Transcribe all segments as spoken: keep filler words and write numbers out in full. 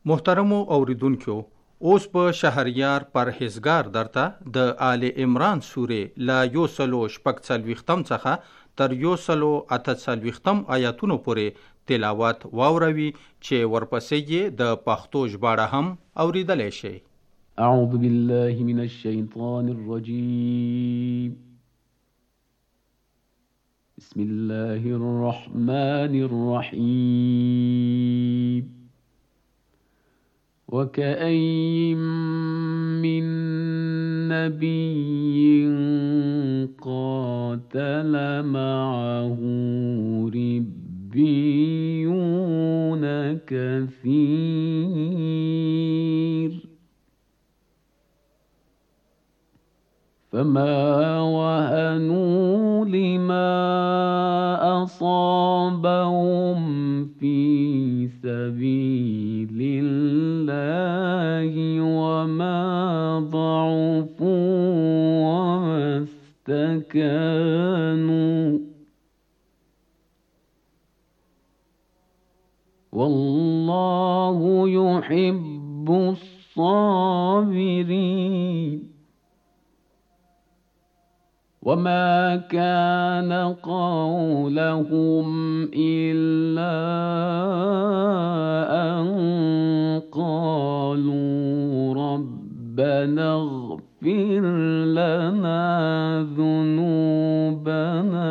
محترمو اوریدونکو، اوس په شهریار پرهیزګار درته د آل عمران سورې لا یو سلو شپږ څلوېښتم څخه تر یو سلو اته څلوېښتم آیاتونو پورې تلاوت واوروي چې ورپسې یې د پښتو ژباړه هم اوریدلی شئ. اعوذ بالله من الشیطان الرجیم. بسم الله الرحمن الرحیم. وكأين من نبي قاتل معه ربيون كثير فما وهنوا لما أصابهم في سبيل الله وما ضعفوا وما استكانوا والله يحب الصابرين. وما كان قولهم إلا أن قالوا ربنا اغفر لنا ذنوبنا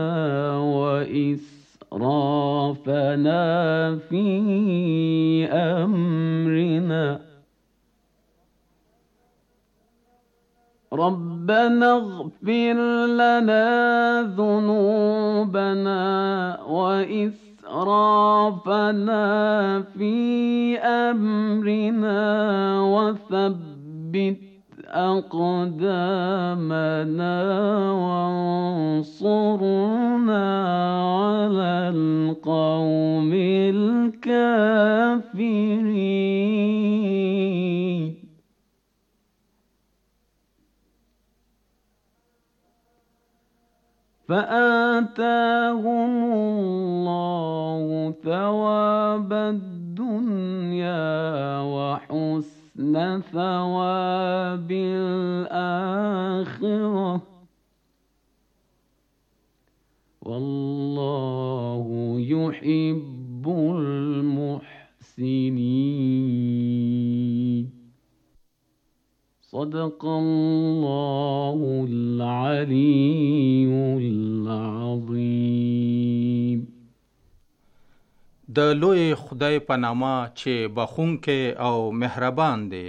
وإسرافنا في أمرنا ربنا اغفر لنا ذنوبنا وإسرافنا في أمرنا وثبت أقدامنا وانصرنا على القوم الكافرين. فآتاهم الله ثواب الدنيا وحسن ثواب الآخرة والله يحب المحسنين. صدق الله العلي العظيم. د لوی خدای په نامه چې بخښونکی او مهربان دی.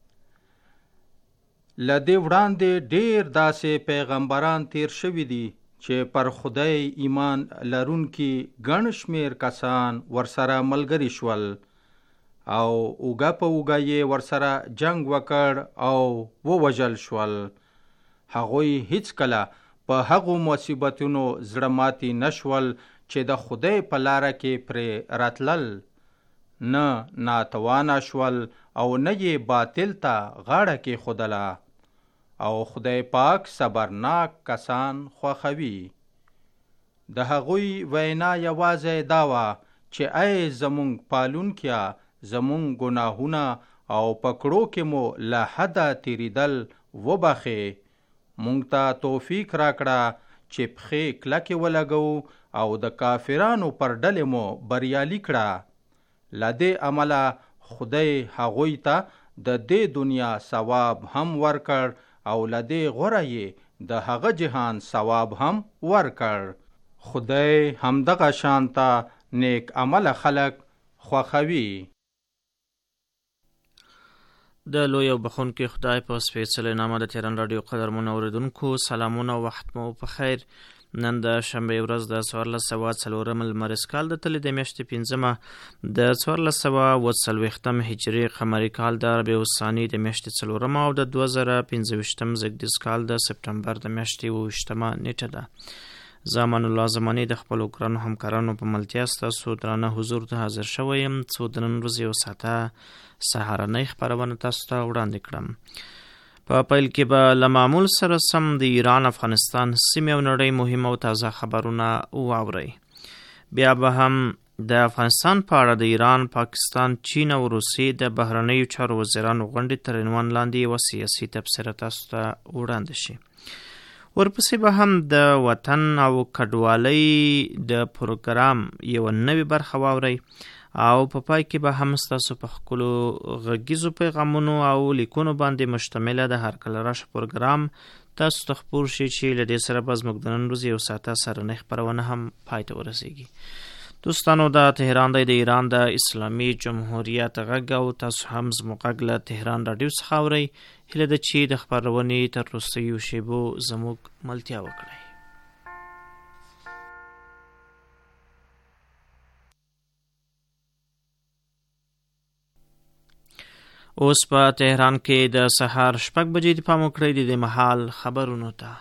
له دې وړاندې ډېر داسې پیغمبران تیر شوي دي چې پر خدای ایمان لرونکي ګڼ شمېر کسان ورسره ملګري شول او اوږه په اوږه یې ورسره جنگ وکړ او ووژل شول. هغوی هیڅکله په هغو مصیبتونو زړه ماتي نشول چې د خدای په لاره کې پرې راتلل، نه ناتوانه شول او نه یې باطل ته غاړه کېښودله. او خدای پاک صبرناک کسان خوښوي. د هغوی وینا یوازې دا وه چې ای زمونږ پالونکیه، زمونږ ګناهونه او پکړو کې مو له حده تیریدل وبخې. مونږ ته توفیق راکړه چې پښې کلکې ولګو او د کافرانو پر ډلې مو بریالي کړه. له دې عمله خدای هغوی ته د دې دنیا ثواب هم ورکړ او له دې غوره یې د هغه جهان ثواب هم ورکړ. خدای همدغه شانته نیک عمله خلق خوښوي. د لوی او بخښونکي خدای په سپېڅلې نامه د تهران راډیو قدرمنو اورېدونکو سلامونه، وخت مو په خیر. نن د شنبې ورځ د څوارلس سوه څلورم لمریز کال د تلې د میاشتې پنځمه د څوارلس سوه اوه څلوېښتم هجري قمري کال د ربیع الثاني د میاشتې څلورمه او د دوه زره پنځه ویشتم زېږدیز کال د سپټمبر د میاشتې اوه ویشتمه نیټه ده. زه امان الله زماني د خپلو ګرانو همکارانو په ملتیا ستاسو درانه حضور ته حاضر شوی یم څو د نن ورځې یو ساعته سهارنۍ خپرونه تاسو ته وړاندې کړم. په پیل کې به له معمول سره سم د ایران، افغانستان، سیمې او نړۍ مهم او تازه خبرونه واورئ. بیا به هم د افغانستان په اړه د ایران، پاکستان، چین او روسیې د بهرنیو چارو وزیرانو غونډې تر عنوان لاندې یوه سیاسي تبصره تاسو ته وړاندې شي. ورپسې به هم د وطن او کډوالۍ د پروګرام یوه نوې برخه واورئ او په پای کې به هم ستاسو په خپلو غږیزو پیغامونو او لیکونو باندې مشتمله د هرکله راشه پروګرام تاسو ته خپور شي چې له دې سره به زموږ د نن ورځې یو ساعته سرنۍ خپرونه هم پای ته ورسیږي. دوستانو، دا تهران دی، د ایران د اسلامي جمهوریت غږ او تاسو هم زموږ غږ له تهران راډیو څخه اورئ. هیله ده چې د خپرونې تر وروستیو شیبو زموږ ملتیا وکړئ. اوس په تهران کې د سهار شپږ بجې د پام وکړئ د دې مهال خبرونو ته.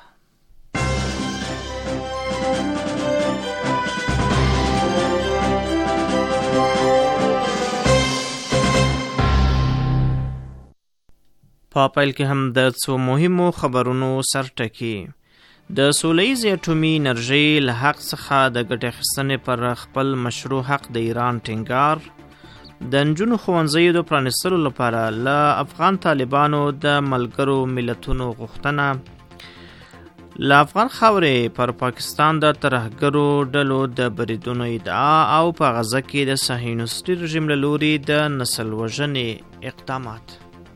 په پیل کې هم د څو مهمو خبرونو سرټکي. د سولیزې اټومي انرژۍ له حق څخه د ګټې اخیستنې پر خپل مشروع حق د ایران ټینګار. د نجونو ښوونځیو د پرانیستلو لپاره له افغان طالبانو د ملګرو ملتونو غوښتنه. له افغان خاورې پر پاکستان د ترهګرو ډلو د بریدونو ادعا او په غزه کې د صهیونیستي رژیم له لوري د نسل وژنې اقدامات.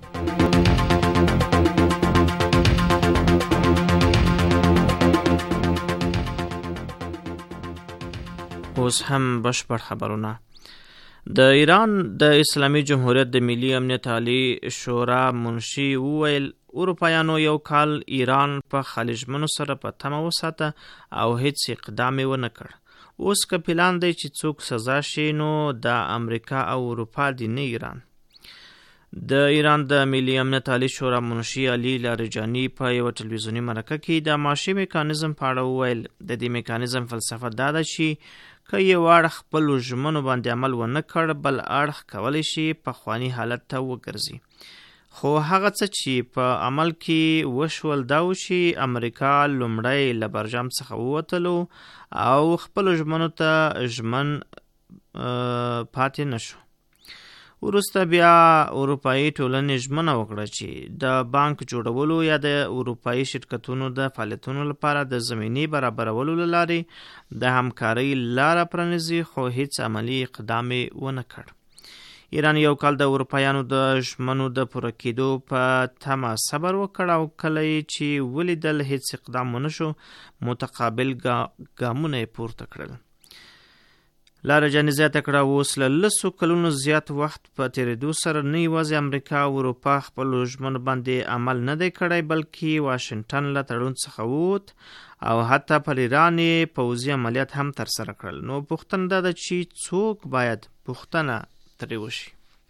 اوس هم بشپړ خبرونه. د ایران د اسلامي جمهوریت د ملي امنیت عالی شورا منشي وویل اروپایانو یو کال ایران په خلیجمنو سره په تمه وساته او هیڅ اقدام یې ونه کړ. اوس که پلان دی چې څوک سزا شي نو د امریکا او اروپا دی، نه ایران. د ایران د ملي امنیت عالی شورا منشي علي لاریجاني په یو ټلویزیوني مرکه کې د معاشي میکانیزم په اړه وویل د دې میکانیزم فلسفه دا ده چې که یو اړخ خپلو ژمنو باندې عمل ونه کړ بل اړخ کولی شي پخواني حالت ته وګرځي. خو هغه څه چې په عمل کې وشول دا و چې امریکا لومړی له برجام څخه ووتلو او خپلو ژمنو ته ژمن پاتې نشو. وروسته بیا اروپایي ټولنې ژمنه وکړه چې د بانک جوړولو یا د اروپایي شرکتونو د فعالیتونو لپاره د زمینې برابرولو له لارې د همکارۍ لاره پرانیزي، خو هیڅ عملي اقدام یې ونه کړ. ایران یو کال د اروپایانو د ژمنو د پوره کېدو په تمه صبر وکړ او کله چې ولیدل هیڅ اقدام ونه شو متقابل ګامونه یې پورته کړل. لاریجاني زیاته کړه اوس له لسو کلونو زیات وخت په تېرېدو سره نه یوازې امریکا او اروپا خپلو ژمنو باندې عمل نه دی کړی بلکې واشنګټن له تړون څخه ووت او حتی پر ایران یې پوځي عملیات هم ترسره کړل. نو پوښتنه دا ده چې څوک باید پوښتنه ترې وشي.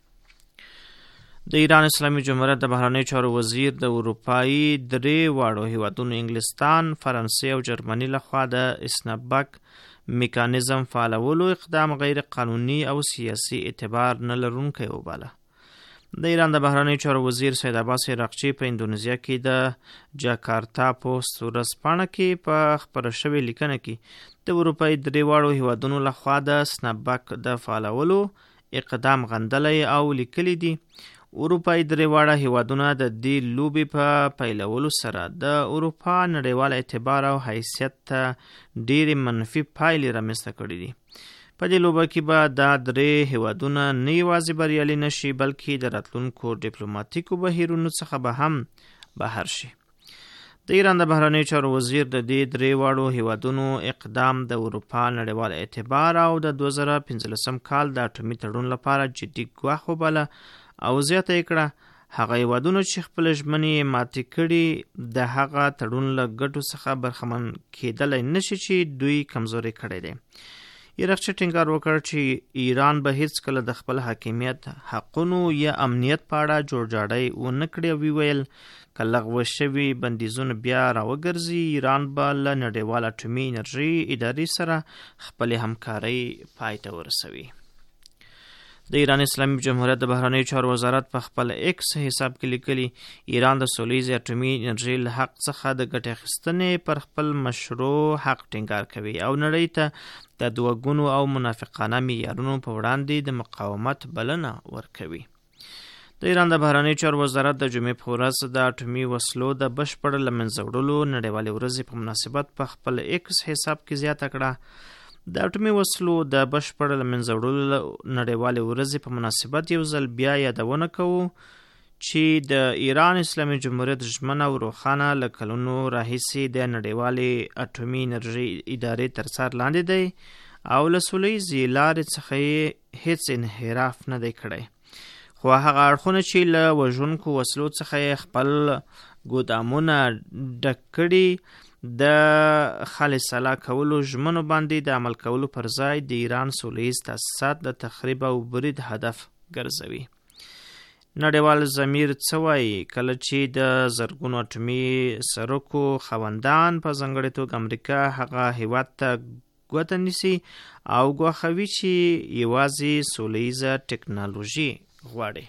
د ایران اسلامي جمهوریت د بهرنیو چارو وزیر د اروپایي درې واړو هیوادونو انګلستان، فرانسې او جرمني لخوا د اسنابک میکانیزم فعالولو اقدام غیر قانوني او سیاسي اعتبار نه لرونکی وباله. د ایران د بهرنیو چارو وزیر سید عباس عراقچي په اندونیزیا کې د جاکارتا پوسټ ورځپاڼه کې په خپره شوې لیکنه کې د اروپایي درې واړو هیوادونو لخوا د سنابک د فعالولو اقدام غندلی او لیکلی دي اروپایي درې واړه هیوادونه د دې لوبې په پیلولو سره د اروپا نړیوال اعتبار او حیثیت ته ډېرې منفي پایلې رامنځته کړي دي. په دې لوبه کې به دا درې هیوادونه نه یوازې بریالي نشي بلکې د راتلونکو ډیپلوماتیکو بهیرونو څخه به هم بهر شي. د ایران د بهرنیو چارو وزیر د دې درې واړو هیوادونو اقدام د اروپا نړیوال اعتبار او د دوه زره پنځلسم کال د اټومي تړون لپاره جدي ګواښ وباله او زیاته یې کړه هغه هیوادونو چې خپل ژمنې ماتې کړي د هغه تړون له ګټو څخه برخمن کېدلی نشي چې دوی کمزوري کړی دی. عراقچي ټینګار وکړ چې ایران به هیڅ کله د خپل حاکمیت، حقونو یا امنیت په اړه جوړجاړی ونه کړي او ویل که لغوه شوي بندیزونه بیا راوګرځي ایران به له نړیوال اټومي انرژۍ ادارې سره خپلې همکارۍ پای ته ورسوي. د ایران اسلامي جمهوریت د بهرنیو چارو وزارت په خپل ایکس حساب کې لیکلي ایران د سولیزې اټومي انرژي له حق څخه د ګټې اخیستنې پر خپل مشروع حق ټینګار کوي او نړۍ ته د دوه ګونو او منافقانه معیارونو په وړاندې د مقاومت بلنه ورکوي. د ایران د بهرنیو چارو وزارت د جمعې په ورځ د اټومي وسلو د بشپړ له منځه وړلو نړیوالې ورځې په مناسبت په خپل ایکس حساب کې زیاته کړه د اټومي وسلو د بشپړ له منځه وړلو نړیوالې ورځې په مناسبت یو ځل بیا یادونه کوو چې د ایران اسلامي جمهوریت ژمنه او روښانه له کلونو راهیسې د نړیوالې اټومي انرژي ادارې تر څار لاندې دی او له سولیزې لارې څخه یې هیڅ انحراف نه دی کړی، خو هغه اړخونه چې له وژونکو وسلو څخه یې خپل ګودامونه ډک کړي د خالصلا کولو ژمنو باندې د عمل کولو پر ځای د ایران سولیز تاسیسات د تخریب او برید هدف ګرځوي. نړیوال ضمیر څه وایي کله چې د زرګونو اټومي سرکو خاوندان په ځانګړې توګه امریکا هغه هیواد ته ګوته نیسي او ګواښوي چې یوازې سولیزه ټکنالوژي غواړي.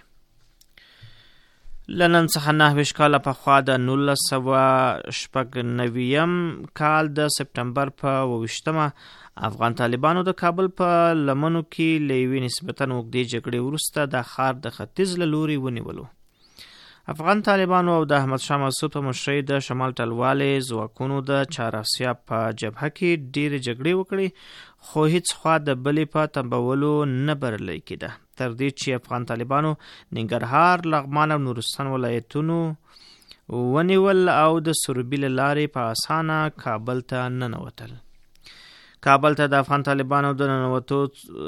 له نن څخه نهه ویشت کاله پخوا د نولس سوه شپږ نویم کال د سپټمبر په اوه ویشتمه افغان طالبانو د کابل په لمنو کې له یوې نسبتاً اوږدې جګړې وروسته د ښار د ختیځ له لوري ونیولو. افغان طالبانو او د احمدشاه مسعود په مشرۍ د شمال ټلوالې ځواکونو د چهاراسیا په جبهه کې ډېرې جګړې وکړې، خو هیڅ خوا د بلې په تنبولو نه بریالۍ کېده، تر دې چې افغان طالبانو ننګرهار، لغمان او نورستان ولایتونو ونیول او د سروبي له لارې په اسانه کابل ته ننوتل. کابل ته د افغان طالبانو د ننوتو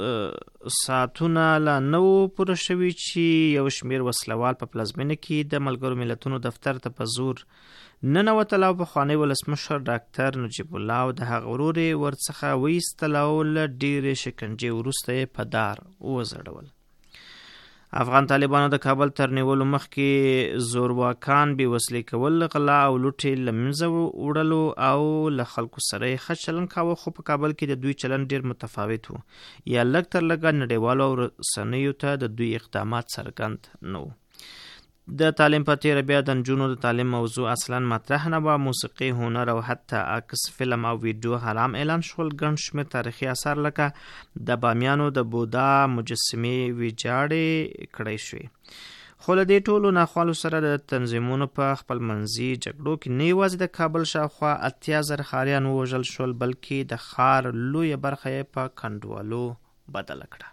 ساعتونه لا نه وو پوره شوي چې یو شمېر وسلوال په پلازمینه کې د ملګرو ملتونو دفتر ته په زور ننوتل او پخوانی ولسمشر ډاکټر نجیب الله او د هغه ورور یې ورڅخه وایستل او له ډېرې شکنجې وروسته یې په دار وځړول. افغان طالبانو د کابل تر نیولو مخکې زورواکان بې وسلې کول، غلا او لوټې له منځه وړلو او له خلکو سره یې ښه چلند کاوه، خو په کابل کې د دوی چلند ډېر متفاوت و، یا لږ تر لږه نړیوالو او رسنیو ته د دوی اقدامات څرګند نه و. د تعلیم په تیره بیا د نجونو د تعلیم موضوع اصلا مطرح نه وه. موسیقي، هنر او حتی عکس، فلم او ویډیو حرام اعلان شول. ګڼ شمېر تاریخي اثار لکه د بامیانو د بودا مجسمې ویجاړې کړی شوې. خو له دې ټولو ناخوالو سره د تنظیمونو په خپل منځي جګړو کې نه یوازې د کابل شاوخوا اتیا زره ښاریان ووژل شول، بلکې د ښار لویه برخه یې په کنډوالو بدله کړه.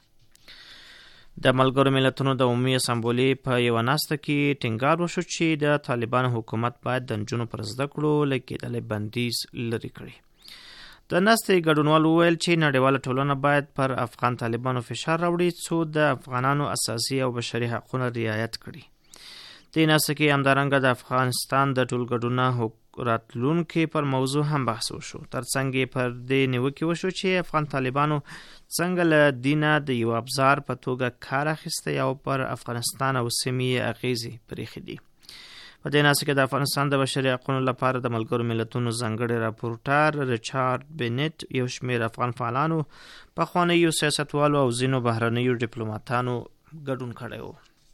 د ملګرو ملتونو د عمومي اسامبلې په یوه ناسته کې ټینګار وشو چې د طالبانو حکومت باید د نجونو پر زده کړو له کېدلې بندیز لرې کړي. د ناستې ګډونوال وویل چې نړیواله ټولنه باید پر افغان طالبانو فشار راوړي څو د افغانانو اساسي او بشري حقونه رعایت کړي. دې ناسته کې همدارنګه د افغانستان د ټولګډونه راتلونکي پر موضوع هم بحث وشو. ترڅنګ یې پر دې نیوکې وشو چې افغان طالبانو څنګه له دینه د یو ابزار په توګه کار اخیستی او پر افغانستان او سیمې یې اغیزې پرېښې دي. په دې ناسته کې د افغانستان د بشري حقونو لپاره د ملګرو ملتونو ځانګړي راپورټر ریچارډ بینټ، یو شمېر افغان فعالانو، پخوانیو سیاستوالو او ځینو بهرنیو ډیپلوماتانو ګډون کړی و.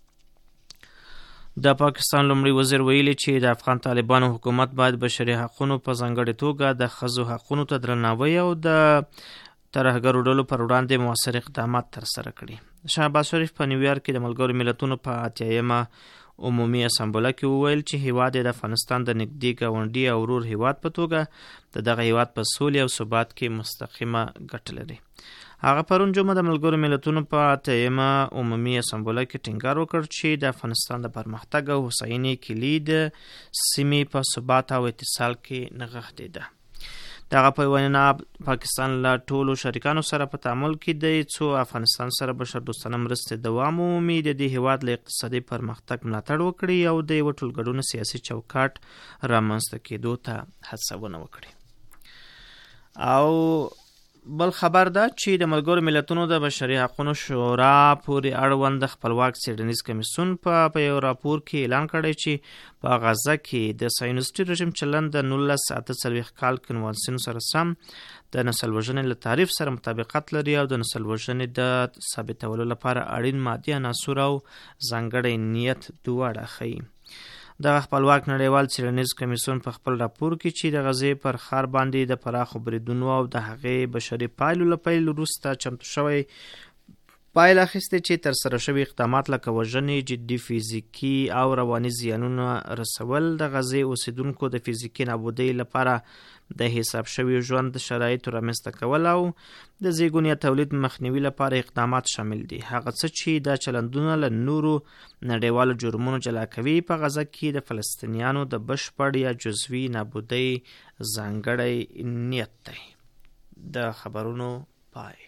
د پاکستان لومړي وزیر ویلي چې د افغان طالبانو حکومت باید بشري حقونو په ځانګړې توګه د ښځو حقونو ته درناوی او د ترهګرو ډلو پر وړاندې مؤثر اقدامات ترسره کړي. شهباز شریف په نیویارک کې د ملګرو ملتونو په اتیایمه عمومي اسامبله کې وویل چې هیواد د افغانستان د نږدې ګاونډي او ورور هیواد په توګه د دغه هیواد په سولې او ثبات کې مستقیمه ګټه لري. هغه پرون جمعه د ملګرو ملتونو په اتیایمه عمومي اسامبله کې ټینګار وکړ چې د افغانستان د پرمختګ او هوساینې کلید سیمې په ثبات او اتصال کې نغښتې ده. دغه په وینا پاکستان له ټولو شریکانو سره په تعامل کې دی څو افغانستان سره بشر دوستانه مرستې دوام ومومي، د دې هیواد له اقتصادي پرمختګ ملاتړ وکړي او د یوه ټولګډونه سیاسي چوکاټ رامنځته کېدو ته هڅونه وکړي. او بل خبر ده چې د ملګرو ملتونو د بشري حقوقو شورا پورې اړوند خپلواک څېړنیز کمیسیون په په یو راپور کې اعلان کړی چې په غزه کې د صهیونیستي رژیم چلند د نولس اته څلوېښت کال کنوانسیون سره سم د نسل وژنې له تعریف سره مطابقت لري او د نسل وژنې د ثابتولو لپاره اړین مادي عناصر او ځانګړی نیت دواړه ښیي. د خپلواک نړیوال څېړنیز کمیسیون په خپل راپور کې چې د غزې پر ښار باندې د پراخو بریدونو او د هغې بشري پایلو له پیل وروسته چمتو شوی پایله اخیستې چې ترسره شوي اقدامات لکه وژنې، جدي فزیکي او رواني زیانونه رسول، د غزې اوسیدونکو د فزیکي نابودۍ لپاره د حساب شوي ژوند شرایطو رامنځته کول او د زیږون یا تولید مخنیوي لپاره اقدامات شامل دي. هغه څه چې دا چلندونه له نورو نړیوالو جرمونو جلا کوي په غزه کې د فلسطینیانو د بشپړ یا جزوي نابودۍ ځانګړی نیت دی. د خبرونو پای.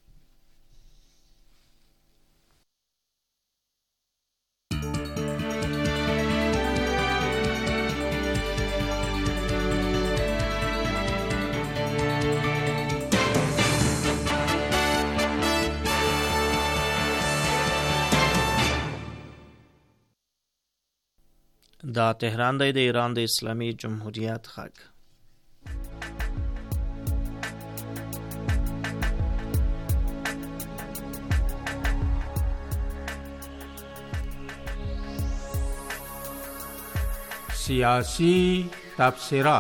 دا تهران دی، د ایران د اسلامي جمهوریت غږ. سیاسی تبصره.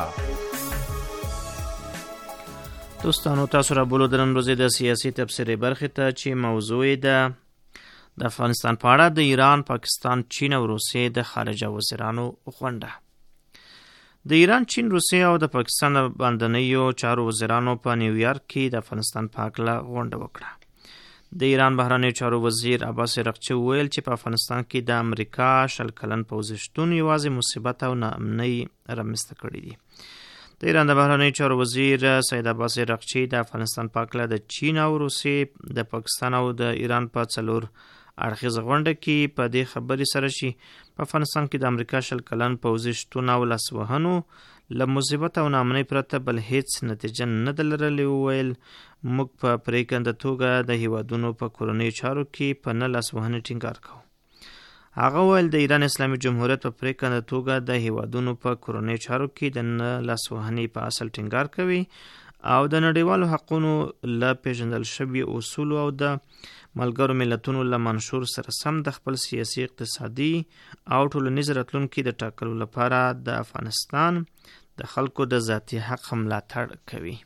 دوستانو تاسو را بولو درن روزی د سیاسی تبصره برخې ته چې موضوع ده د افغانستان په اړه د ایران، پاکستان، چین او روسیې د خارجه وزیرانو غونډه. د ایران، چین، روسیې او د پاکستان د باندنیو چارو وزیرانو په نیویارک کې د افغانستان په هکله غونډه وکړه. د ایران بهرنیو چارو وزیر عباس رغچي وویل چې په افغانستان کې د امریکا شل کلن پوځي شتون یوازې مصیبت او ناامنۍ رامنځته کړي دي. د ایران د بهرنیو چارو وزیر سید عباس رغچي د افغانستان په هکله د چین او روسیې، د پاکستان او د ایران په څلور اړخیزه غونډه کې په دې خبرې سره چې په افغانستان کې د امریکا شل کلن پوځي شتون او لاسوهنو له مصیبت او ناامنۍ پرته بل هیڅ نتیجه نه ده لرلې، وویل موږ په پرېکنده توګه د هیوادونو په کورنیو چارو کې په نه لاسوهنې ټینګار کوو. هغه وویل د ایران اسلامي جمهوریت په پرېکنده توګه د هیوادونو په کورنیو چارو کې د نه لاسوهنې په اصل ټینګار کوي او د نړیوالو حقونو له پیژندل شوي اصولو او د ملګرو ملتونو له منشور سره سم د خپل سیاسي، اقتصادي او ټولنیز راتلونکي د ټاکلو لپاره د افغانستان د خلکو د ذاتي حق ملاتړ کوي.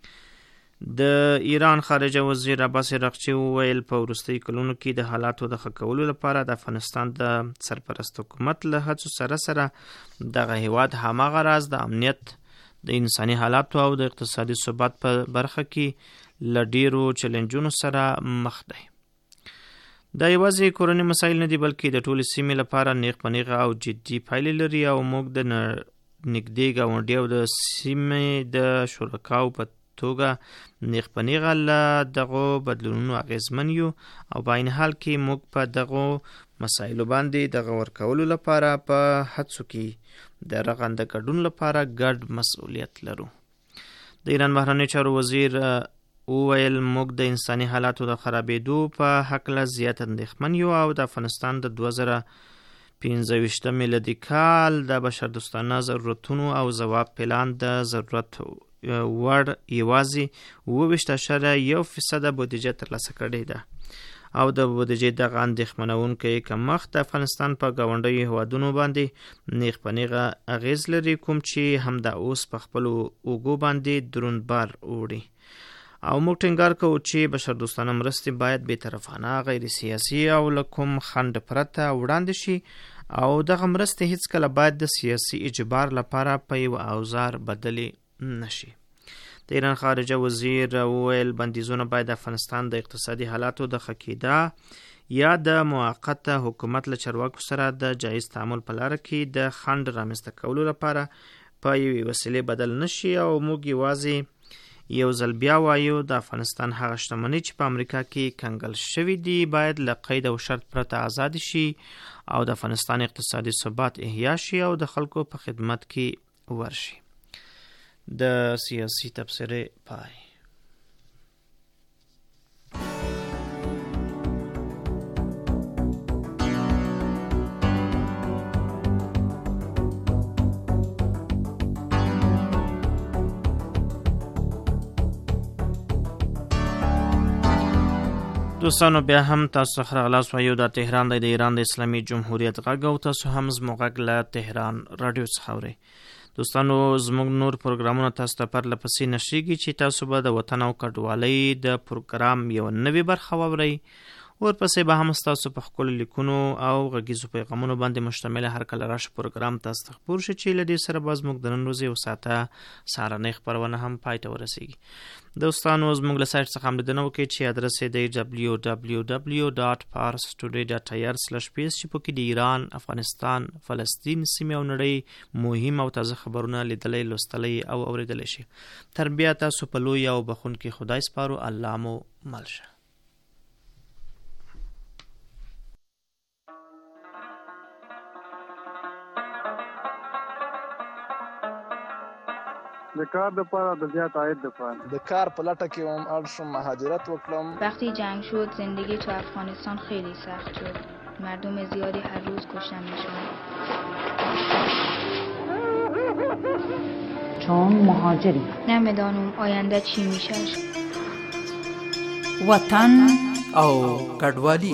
د ایران خارجه وزیر عباس رغچي وویل په وروستیو کلونو کې د حالاتو د ښه کولو لپاره د افغانستان د سرپرست حکومت له هڅو سره سره دغه هیواد هماغه راز د امنیت، د انساني حالاتو او د اقتصادي ثبات په برخه کې له ډیرو چیلنجونو سره مخ دی. دا یوازې کورني مسایل نه دي بلکې د ټولې سیمې لپاره نیغ په نیغه او جدي پایلې لري او موږ د نږدې ګاونډي او د سیمې د شرکاو په توګه نیغ په نیغه له دغو بدلونونو اغېزمن یو او په عین حال کې موږ په دغو مسایلو باندې د غور کولو لپاره په هڅو کې د رغنده ګډون لپاره ګډ مسؤلیت لرو. د ایران بهرنیو چارو وزیر وویل موږ د انساني حالاتو د خرابېدو په هکله زیات اندېښمن یو او د افغانستان د دوه زره پنځه ویشتم میلادي کال د بشردوستانه ضرورتونو او ځواب پلان د ضرورت وړ یوازې اوه ویشت اعشاریه یو فیصده بودیجه ترلاسه کړې ده او د بودیجې دغه اندېښمنونکی کمښت د افغانستان په ګاونډیو هیوادونو باندې نیغ په نیغه اغېز لري، کوم چې همدا اوس په خپلو اوږو باندې دروند بار وړي. او موږ ټینګار کوو چې بشردوستانه مرستې باید بېطرفانه، غیر سیاسي او له کوم خنډ پرته وړاندې شي او دغه مرستې هیڅکله باید د سیاسي اجبار لپاره په یو اوزار بدلې نشي. د ایران خارجه وزیر وویل بندیزونه باید د افغانستان د اقتصادي حالاتو د ښه کېدا یا د موقته حکومت له چارواکو سره د جایز تعامل په لاره کې د خنډ رامنځته کولو لپاره په یوې وسیلې بدل نشي او موږ یوازې یو ځل بیا وایو د افغانستان هغه شتمنۍ چې په امریکا کې کنګل شوي دي باید له قید او شرط پرته آزاد شي او د افغانستان اقتصادي ثبات احیا شي او د خلکو په خدمت کې ورشي. د سیاسي تبصره پای. دوستانو بیا هم تاسو خبر غلاس وایو د تهران د ایران د اسلامي جمهوریت غږ او تاسو هم زموږ غږ له تهران رادیو څخه اورئ. دوستانو زموږ نور پروګرامونه تاسو ته پر لپسې نشریږي چې تاسو به د وطن او کډوالۍ د پروګرام یو نوې برخه واورئ. ورپسې به هم تاسو په خپل لیکونو او غږیزو پیغامونو باندې مشتمل هر کله راشه پروګرام تاسو ته خبر شي چې لدې سره باز موږ د نن ورځې او ساعته سهارنۍ خبرونه هم پای ته ورسیږي. دوستانو زموږ له سایت څخه هم لیدنه وکړئ چې ادرس یې دی دبلیو دبلیو دبلیو ډاټ پارس ټوډے ډاټ آی آر سلیش پی ایس چې په کې د ایران، افغانستان، فلسطین سیمې او نړۍ مهم او تازه خبرونه لیدلی، لوستلی او اوریدلی شي. تر بیا تاسو په لوی او بخښونکي خدای سپارو. الله مو مل شه. د کار د پاره د زیات عاید د پاره د کار په لټه کې هم اړ شوم مهاجرت وکړم. وقتی جنگ شد زندگی تو افغانستان خیلی سخت شد. مردم زیادی هر روز کشته میشن. چون مهاجری نمیدانم آینده چی میشه. وطن او کډوالي.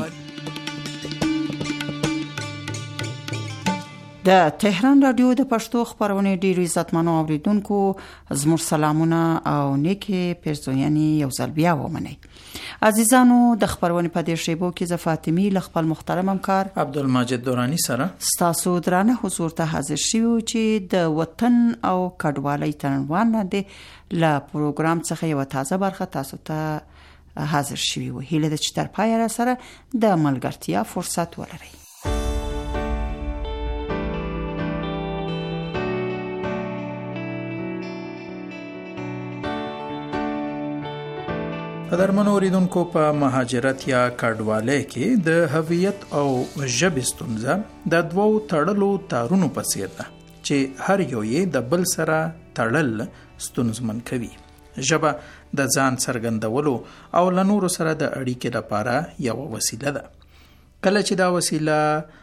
د تهران رادیو د پښتو خبرونه ډیرو عزتمنو اوریدونکو زموږ سلامونه او نیکی پیرزوینی یو ځل بیا ومنئ. عزیزانو د خبرونه په دې شیبو کې ز فاطمی ل خپل محترم همکار عبدالمجید دورانی سره ستاسو درانه حضور ته حاضر شوو چې د وطن او کډوالۍ تنوان نه دی ل پروګرام څخه یو تازه برخه تاسو ته حاضر شوو. هیله د چې تر پای را سره د ملګرتیا فرصت ولرئ. قدرمنو اوریدونکو، په مهاجرت یا کډوالۍ کې د هویت او ژبې ستونزه د دوو تړلو تارونو په څیر ده چې هر یو یې د بل سره تړل ستونزمن کوي. ژبه د ځان څرګندولو او له نورو سره د اړیکې لپاره یو وسیله ده. کله چې دا وسیله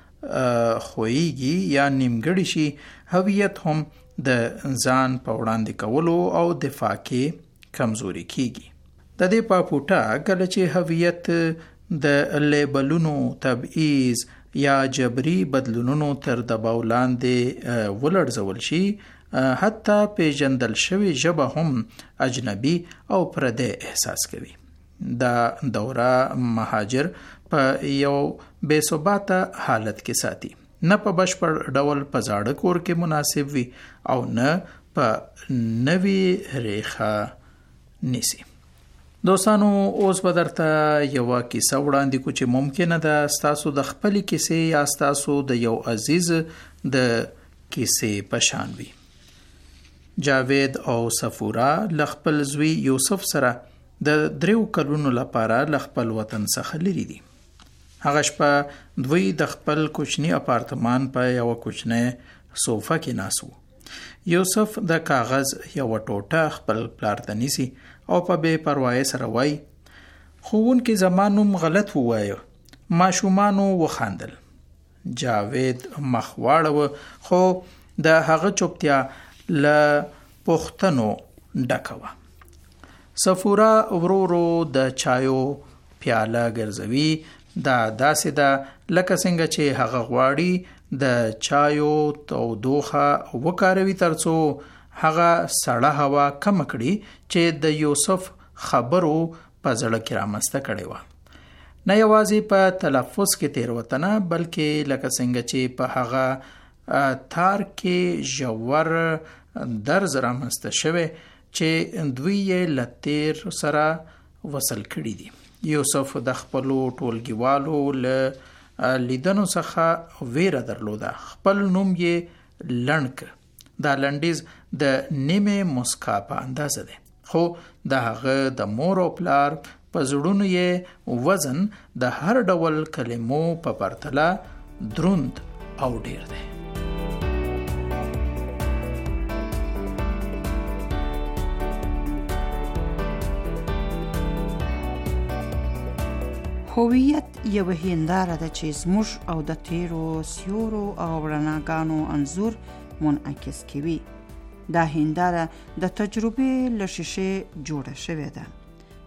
خوېږي یا نیمګړې شي، هویت هم د ځان په وړاندې کولو او دفاع کې کمزوري کیږي. د دې په پوټه کله چې هویت د لیبلونو، تبعیض یا جبري بدلونونو تر دباو لاندې ولړزول شي، حتی پیژندل شوی ژبه هم اجنبي او پردی احساس کوي. دا دوره مهاجر په یو بې ثباته حالت کې ساتي، نه په بشپړ ډول په زاړه کور کې مناسب وي او نه په نوي ریخه نیسي. دوستانو، اوس به درته یوه کیسه وړاندې کو چې ممکنه ده ستاسو د خپلې کیسې یا ستاسو د یو عزیز د کیسې په شان وي. جاوید او صفورا له خپل زوی یوسف سره د دریو کلونو لپاره له خپل وطن څخه لري دي. هغه شپه دوی د خپل کوچني اپارتمان په یو کوچنی سوفه کې ناست وو. یوسف د کاغذ یو ټوټه خپل پلار ته نیسي او په بې پروايي سره وایي، ښوونکي زما نوم غلط ووایه. ماشومانو وخندل. جاوید مخ واړوه، خو د هغه چوپتیا له پوښتنو ډکه وه. صفورا ورو ورو د چایو پیاله ګرځوي. دا داسې ده لکه څنګه چې هغه غواړي د چایو تودوخه وکاروي ترڅو هغه سړه هوا کم کړي چې د یوسف خبرو په زړه کې رامسته کړي و. نه یوازې په تلفظ کې تیروتنه، بلکې لکه څنګه چې په هغه تار کې ژور درز رامسته شوی چې دوی یې له تیر سره وصل کړي دي. یوسف د خپلو ټولګیوالو له لیدنو څخه ویره درلوده. خپل نوم یې لنډ کړ. دا لنډیز د نیمه مسکا په اندازه ده، خو د هغه د مور او پلار په زړونو یې وزن د هر ډول کلمو په پرتله دروند او ډیر ده. هویت یو هنداره ده چې زموږ او د تیرو سیورو او رڼاګانو انځور منعکس کوي. دا هنداره د تجربه له شیشه جوړه شوې ده.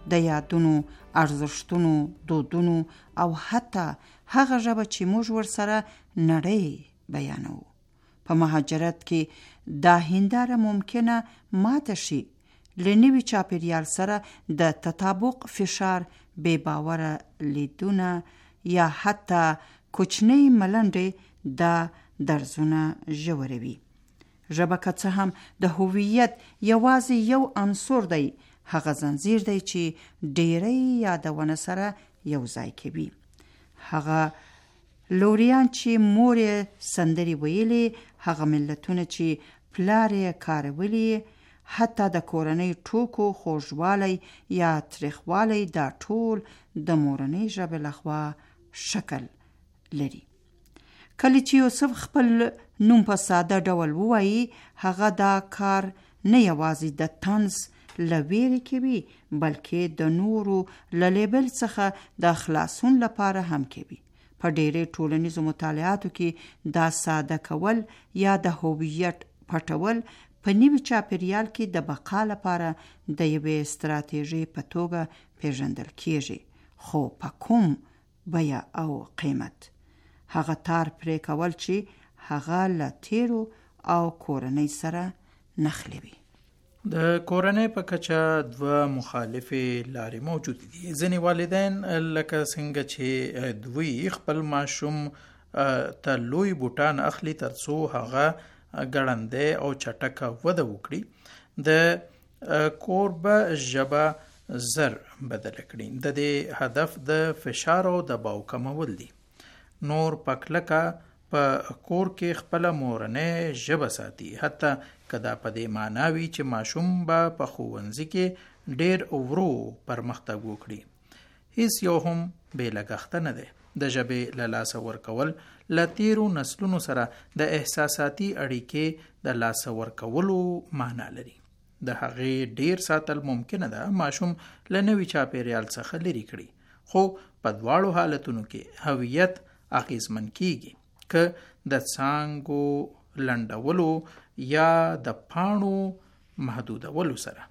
د یادونو، ارزښتونو، دودونو او حتی هغه ژبه چې موږ ورسره نړۍ بیانوو. په مهاجرت کې دا هنداره ممکنه ماته شي، له نوي چاپېریال سره د تطابق فشار، بې باوره لیدونه یا حتی کوچنۍ ملنډې دا درزونه ژوروي. ژبه که څه هم د هویت یوازې یو عنصر دی، هغه زنځیر دی چې ډېری یادونه سره یو ځای کوي. هغه لوریان چې مور یې سندرې ویلې، هغه ملتونه چې پلار یې کارولي، حتی د کورنۍ ټوکو خوږوالی یا تریخوالی، دا ټول د مورنۍ ژبې لخوا شکل لري. کله چې یوسف خپل نوم په ساده ډول ووایي، هغه دا کار نه یوازې د طنز له ویرې کوي، بلکې د نورو له لیبل څخه د خلاصون لپاره هم کوي. په ډېرې ټولنیزو مطالعاتو کې دا ساده کول یا د هویت پټول په نوي چاپېریال کې د بقا لپاره د یوې ستراتیژۍ په توګه پیژندل کیږي. خو په کوم بیه او قیمت؟ هغه تار پرې کول چې هغه له تیرو او کورنۍ سره نښلوي. د کورنۍ په کچه دوه مخالفې لارې موجود دي. ځینې والدین لکه څنګه چې دوی خپل ماشوم ته لوی بوټان اخلي ترڅو هغه ګړندی او چټکه وده وکړي، د کوربه ژبه زر بدل کړي. د دې هدف د فشار او دباو کمول دي. نور پکلکه په کور کې خپل مورنۍ ژبه ساتي، حتی کدا په دې معنا وي چې ماشوم به په ښوونځي کې ډېر ورو پرمختګ وکړي. هیڅ یو هم بې لګښته نه دی. د ژبې له لاسه ورکول له تیرو نسلونو سره د احساساتي اړیکې د لاسه ورکولو معنا لري. د هغې ډېر ساتل ممکنه ده ماشوم له نوي چاپېریال څخه لرې کړي، خو په دواړو حالتونو کې هویت اغیزمن کیږي که د څانګو لنډولو یا د پاڼو محدودولو سره.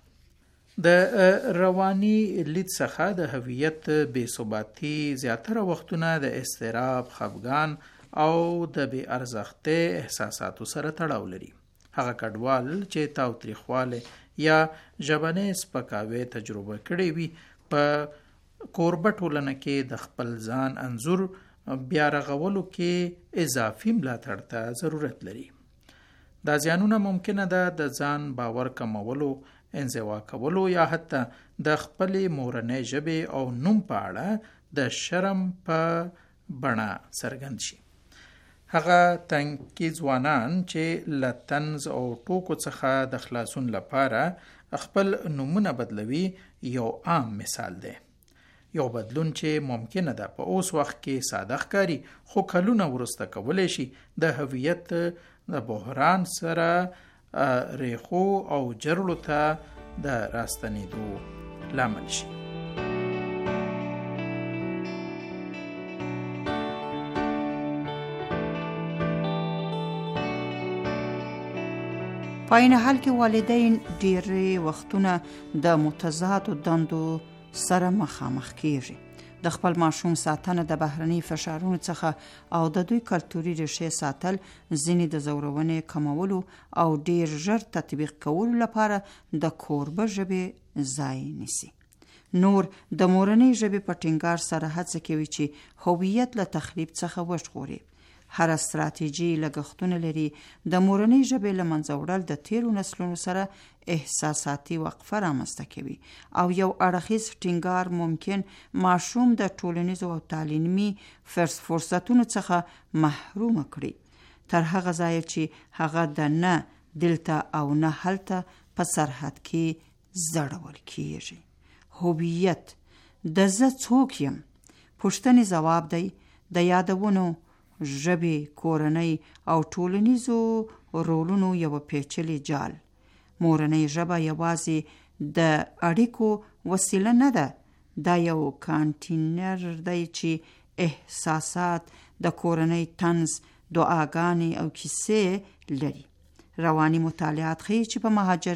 د رواني لید څخه د هویت بې ثباتي زیاتره وختونه د اضطراب، خفګان او د بې ارزښتۍ احساساتو سره تړاو لري. هغه کډوال چې تاوتریخوالی یا ژبنی سپکاوی تجربه کړی وي، په کوربه ټولنه کې د خپل ځان انځور بیا رغولو کې اضافي ملاتړ ته ضرورت لري. دا زیانونه ممکنه ده د ځان باور کمولو، انزوا کولو یا حتی د خپلې مورنۍ ژبې او نوم په اړه د شرم په بڼه څرګند شي. هغه تنکي ځوانان چې له طنز او ټوکو څخه د خلاصون لپاره خپل نومونه بدلوي یو عام مثال دی. یو بدلون چې ممکنه ده په اوس وخت کې ساده ښکاري، خو کلونه وروسته کولی شي د هویت د بحران سره ریښو او جرړو ته د راستنېدو لامل شي. په عین حال کې والدین ډېری وختونه د متضادو دندو سره مخامخ کیږي. د خپل ماشوم ساتنه د بهرني فشارونو څخه او د دوی کلتوري ریښې ساتل ځینې د زورونې کمولو او ډیر ژر تطبیق کولو لپاره د کوربه ژبې ځای نیسي. نور د مورنۍ ژبې په ټینګار سره هڅه کوي چې هویت له تخریب څخه وژغوري. هر استراتیژي لګښتونه لري. د مورنۍ ژبې له منځه وړل د تیرو نسلونو سره احساساتي وقفه رامنځته کوي او یو اړخیز ټینګار ممکن ماشوم د ټولنیزو او تعلیمي فرصتونو څخه محروم کړي، تر هغه ځایه چې هغه د نه دلته او نه هلته په سرحد کې زړول کیږي. هویت د زه څوک یم پوښتنې ځواب دی. د یادونو، ژبې، کورنۍ او ټولنیزو رولونو یو پیچلی جال. مورنۍ ژبه یوازې د اړیکو وسیله نه ده، دا یو کانټینر دی چې احساسات، د کورنۍ طنز، دعاګانې او کیسې لري. رواني مطالعات ښیي چې په مهاجر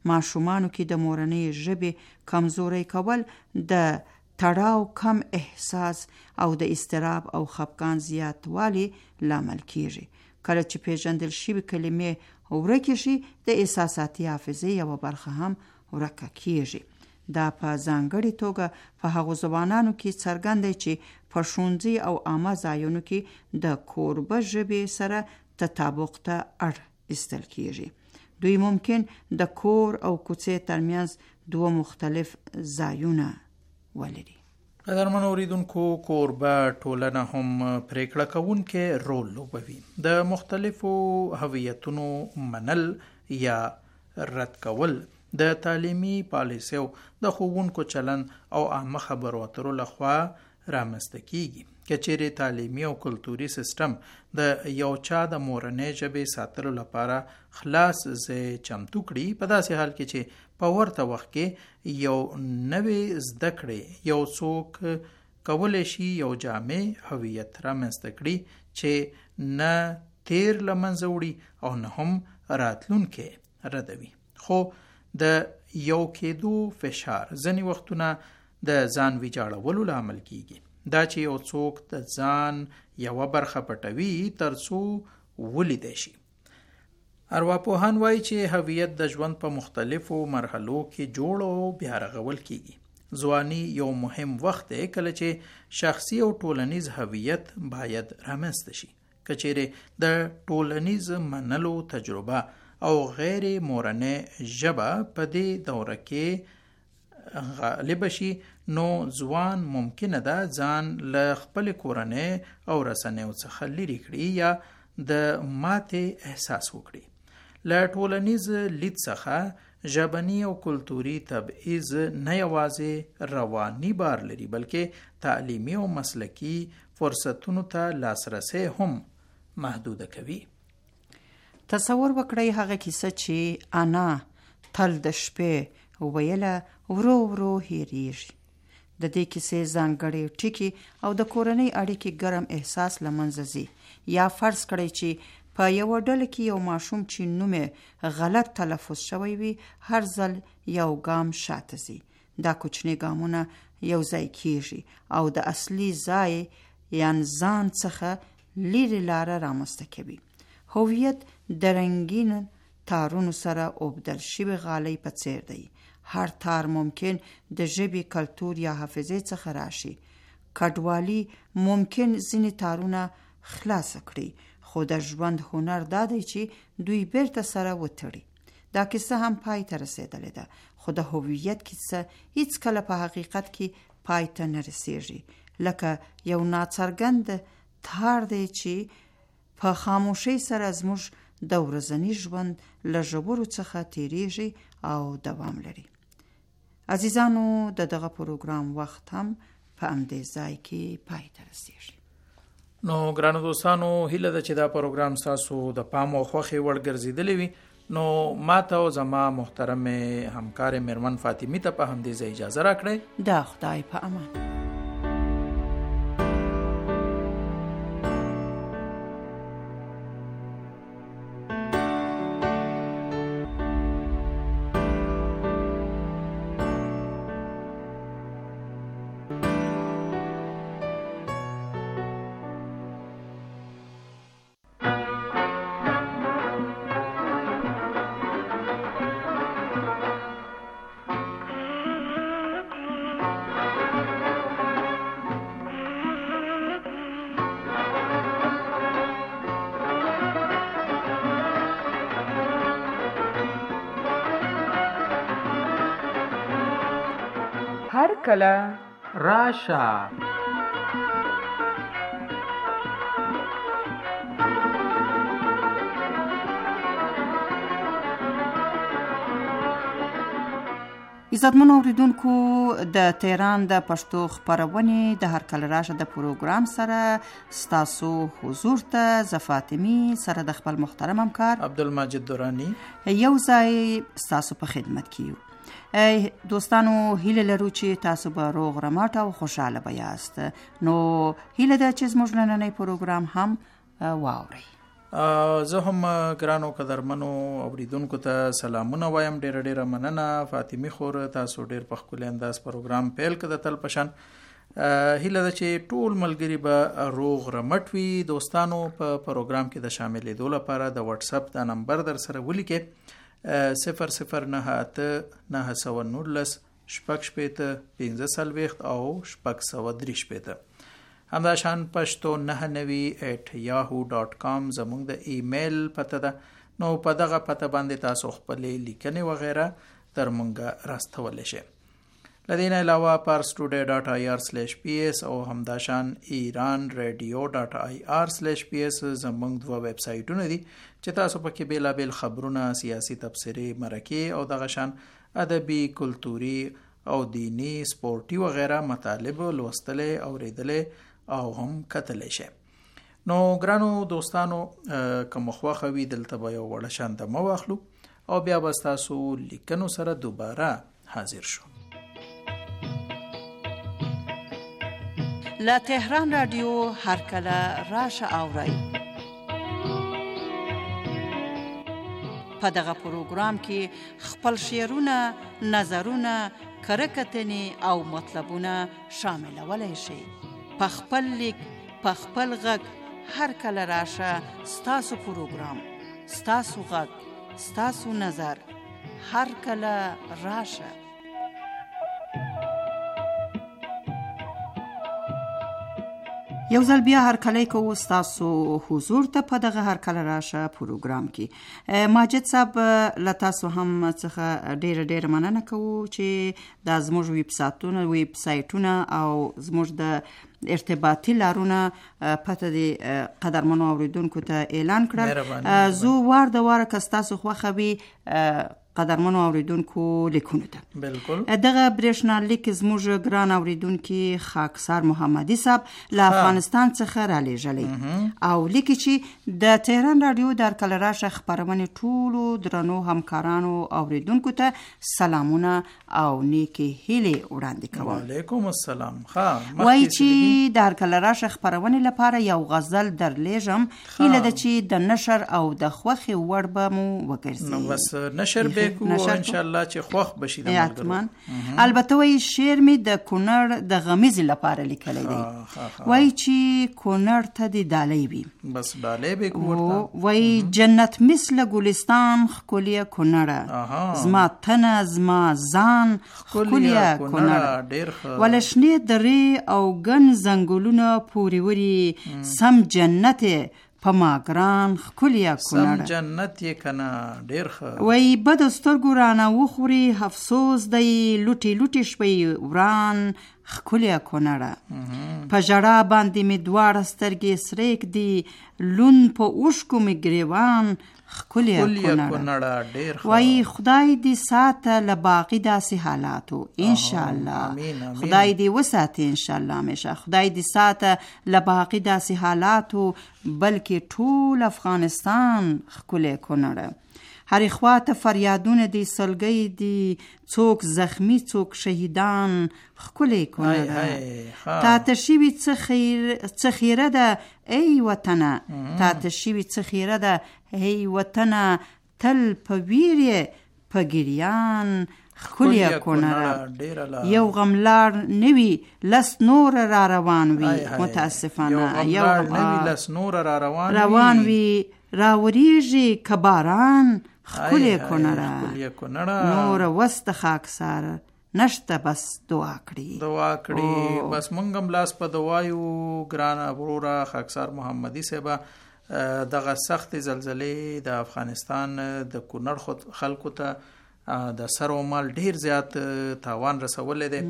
ماشومانو کې د مورنۍ ژبې کمزوري کول د تړاو کم احساس او د اضطراب او خفګان زیاتوالی لامل کیږي. کله چې پیژندل شوی کلمې ورکې شي د احساساتي حافظې یوه برخه هم ورکه کیږي. دا په ځانګړې توګه په هغو ځوانانو کې څرګند دی چې په ښوونځي او عامه ځایونو کې د کوربه ژبې سره تطابق ته اړ ایستل کیږي. دوی ممکن د کور او کوڅې ترمنځ دوه مختلف ځایونه ولري. قدرمن اوریدونکو، کوربه ټولنه هم پریکړه کوونکی رول لوبوي. د مختلفو هویتونو منل یا رد کول د تعلیمي پالیسیو د ښوونکو چلند او عامه خبرو اترو لخوا رامنځته کیږي. که چیرې تعلیمي او کلتوري سیستم د یو چا د مورنۍ ژبې ساتلو لپاره خلاص ځای چمتو کړي، په داسې حال کې چې په ورته وخت کې یو نوې زده کړې یو څوک کولی شي یو جامع هویت رامنځته کړي چې نه تیر له منځه وړي او نه هم راتلونکی ردوي. خو د یو کېدو فشار ځینې وختونه د ځان ویجاړولو لامل کیږي. دا چې یو څوک د ځان یوه برخه پټوي تر څو ولیدای شي. ارواپوهان وایي چې هویت د ژوند په مختلفو مرحلو کې جوړ او بیا رغول کیږي. ځواني یو مهم وخت دی کله چې شخصي او ټولنیز هویت باید رامنځته شي. که چیرې د ټولنیز منلو تجربه او غیر مورنۍ ژبه په دې دوره کې غالب شي، نو ځوان ممکنه ده ځان له خپل کورنۍ او رسنیو څخه لرې کړي یا د ماتې احساس وکړي. له ټولنیز لید څخه ژبني او کلتوري تبعیض نه یوازې رواني بار لري، بلکې تعلیمي او مسلکي فرصتونو ته لاسرسی هم محدوده کوي. تصور وکړئ هغه کیسه چې انا تل د شپې ویله ورو ورو هیریږي. د دې کیسې ځانګړي ټکي او د کورنۍ اړیکې ګرم احساس له منځه ځي. یا فرض کړئ چې په یوه ډله کې یو ماشوم چې نوم غلط تلفظ شوی وي هر ځل یو ګام شاته ځي. دا کوچني ګامونه یو ځای کیږي او د اصلي ځای یعنې ځان څخه لرې لاره رامنځته کوي. هویت د رنګین تارونو سره اوبدل شوی غالۍ په څیر دی. هر تار ممکن د ژبې، کلتور یا حافظې څخه راشي. کډوالي ممکن ځینې تارونه خلاص کړي، خو د ژوند هنر دا دی چې دوی بیرته سره وتړي. دا کیسه هم پای ته رسیدلې ده، خو د هویت کیسه هیڅ کله په حقیقت کې پای ته نه رسیږي. لکه یو ناڅرګند تار دی چې په خاموشۍ سره زموږ د ورځني ژوند له ژورو څخه تیریږي او دوام لري. عزیزانو، د دغه پروګرام وخت هم په همدې ځای کې پای ته رسیږي. نو ګرانو دوستانو، هیله ده چې دا پروګرام تاسو د پام او خوښې وړ ګرځېدلی وي. نو ما ته او زما محترم همکار میرمن فاطمی ته په همدې ځای اجازه راکړئ. دا خدای په امان. هر کله راشه. عزتمنو اوریدونکو، د تهران د پښتو خپرونې د هر کله راشه د پروګرام سره ستاسو حضور ته ز فاطمی سره د خپل محترم همکار عبدالمجید دورانی یو ځای ستاسو په خدمت کې یو. دوستانو، هیله لرو چې تاسو به روغ رمټ او خوشاله به یاست. نو هیله ده چې زموږ نننی پروګرام هم واورئ. زه هم ګرانو قدرمنو اوریدونکو ته سلامونه وایم. ډېر ډېر مننه فاطمه خور، تاسو ډېر په خپل انداز پروګرام پیل کړ د تل پشان. هیله ده چې ټول ملګری به روغ رمټ وي. دوستانو په پروګرام کې د شاملېدو لپاره د واتس اپ د نمبر در سره ولیکئ صفر صفر نه اته نه سوه نولس شپږ شپېته پنځه څلوېښت او شپږ سوه درې شپېته. همداشان پښتو نه نوي ایټ یاهو ډاټ کام زموږ د ایمیل پته ده. نو په دغه پته باندې تاسو خپلې لیکنې وغیره تر مونږه راستولی شئ. له دې نه علاوه پارس ټوډے ډاټ آی آر سلیش پی ایس او همداشان ایران ریډیو ډاټ آی آر سلیش پی ایس زموږ دوه ویب سایټونه دي چې تاسو پکې بیلابیل خبرونه، سیاسي تبصرې، مرکې او دغه شان ادبي، کلتوري او دینی، سپورټي وغیره مطالب لوستلی، اوریدلی او هم کتلی شي. نو ګرانو دوستانو که مو خوښه وي دلته به یو وړه شان دمه واخلو او بیا به ستاسو لیکنو سره دوباره حاضر شو. له تهران رادیو هر کله راشه اورئ. په دغه پروګرام کې خپل شعرونه، نظرونه، کرکتنې او مطلبونه شاملولی شئ. په خپل لیک، په خپل غږ هر کله راشه. ستاسو پروګرام، ستاسو غږ، ستاسو نظر، هر کله راشه. یو ځل بیا هر کله کوو ستاسو حضور ته په دغه هر کله راشه پروګرام کې. ماجد صاحب له تاسو هم څخه ډېره ډېره مننه کوو چې دا زموږ ویب سایټونه ویب سایټونه او زموږ د ارتباطي لارونه پته دی قدرمنو اوریدونکو ته اعلان کړل. زه وار د واره که ستاسو خوښه وي قدرمنو اوریدونکو لیکونو ته. بالکل. دغه برېښنالیک زموږ ګران اوریدونکي خاکسار محمدي صاحب له افغانستان څخه را لېږلی او لیکي چې د تهران رادیو د هر کله راشه خپرونې ټولو درنو همکارانو اوریدونکو ته سلامونه او نیکې هیلې وړاندې کوم. وعلیکم السلام. وایي چې د هر کله راشه خپرونې لپاره یو غزل درلیږم. هیله ده چې د نشر او د خوښې وړ به مو وګرځي. نو بس نشر کو ان شاء الله چې خوښ بشي د ملګرو. البته وایي شعر می د کونړ د غمیزې لپاره لیکلی دی. وایي چې کونړ ته د ډالۍ وي. بس ډالۍ به کو ورته. وایي جنت مثل ګلستان ښکلیه کونړه، زما تنه زما ځان ښکلیه کونړه، ولشنې درې او ګن ځنګلونه پورې وري سم جنت په ما ګران ښکلیه کونړه. سم جنت یې کنه ډېر ښه. وایي بد سترګو رانه وخوري افسوس دی لوټې لوټې شوی وران ښکلیه کونړه. په ژړا باندې مې دواړه سترګې سرې کړي لون په اوښکو مې ګریوان ښکلیه کونړه. وایي خدای دې ساته له باقي داسې حالاتو انشاءالله. خدای دې وساتي انشاءالله همیشه. خدای دې ساته له باقي داسې حالاتو بلکې ټول افغانستان ښکلیه کونړه. هرې خواته فریادونه دي، سلګۍ دي، څوک زخمی څوک شهیدان ښکلی کونړه. تاته شوي څه خیره ده ای وطنه، تاته شوي څه خیره ده ای وطنه، تل په ویرې په ګریان ښکلیه کونړه. یو غملار نوي لس نور را روان وي متاسفانه. یو غملار لس نور را روان روان وي راوریږي که باران ښکلیه کونړه. نور وست خاکسار نشته بس دعا کړي دعا کړي. بس مونږ هم لاس په دعایو ګرانه وروره خاکسار محمدي صاحبه. دغه سخت زلزلې د افغانستان د کونړ خلکو ته د سر او مال ډیر زیات تاوان رسولی دی.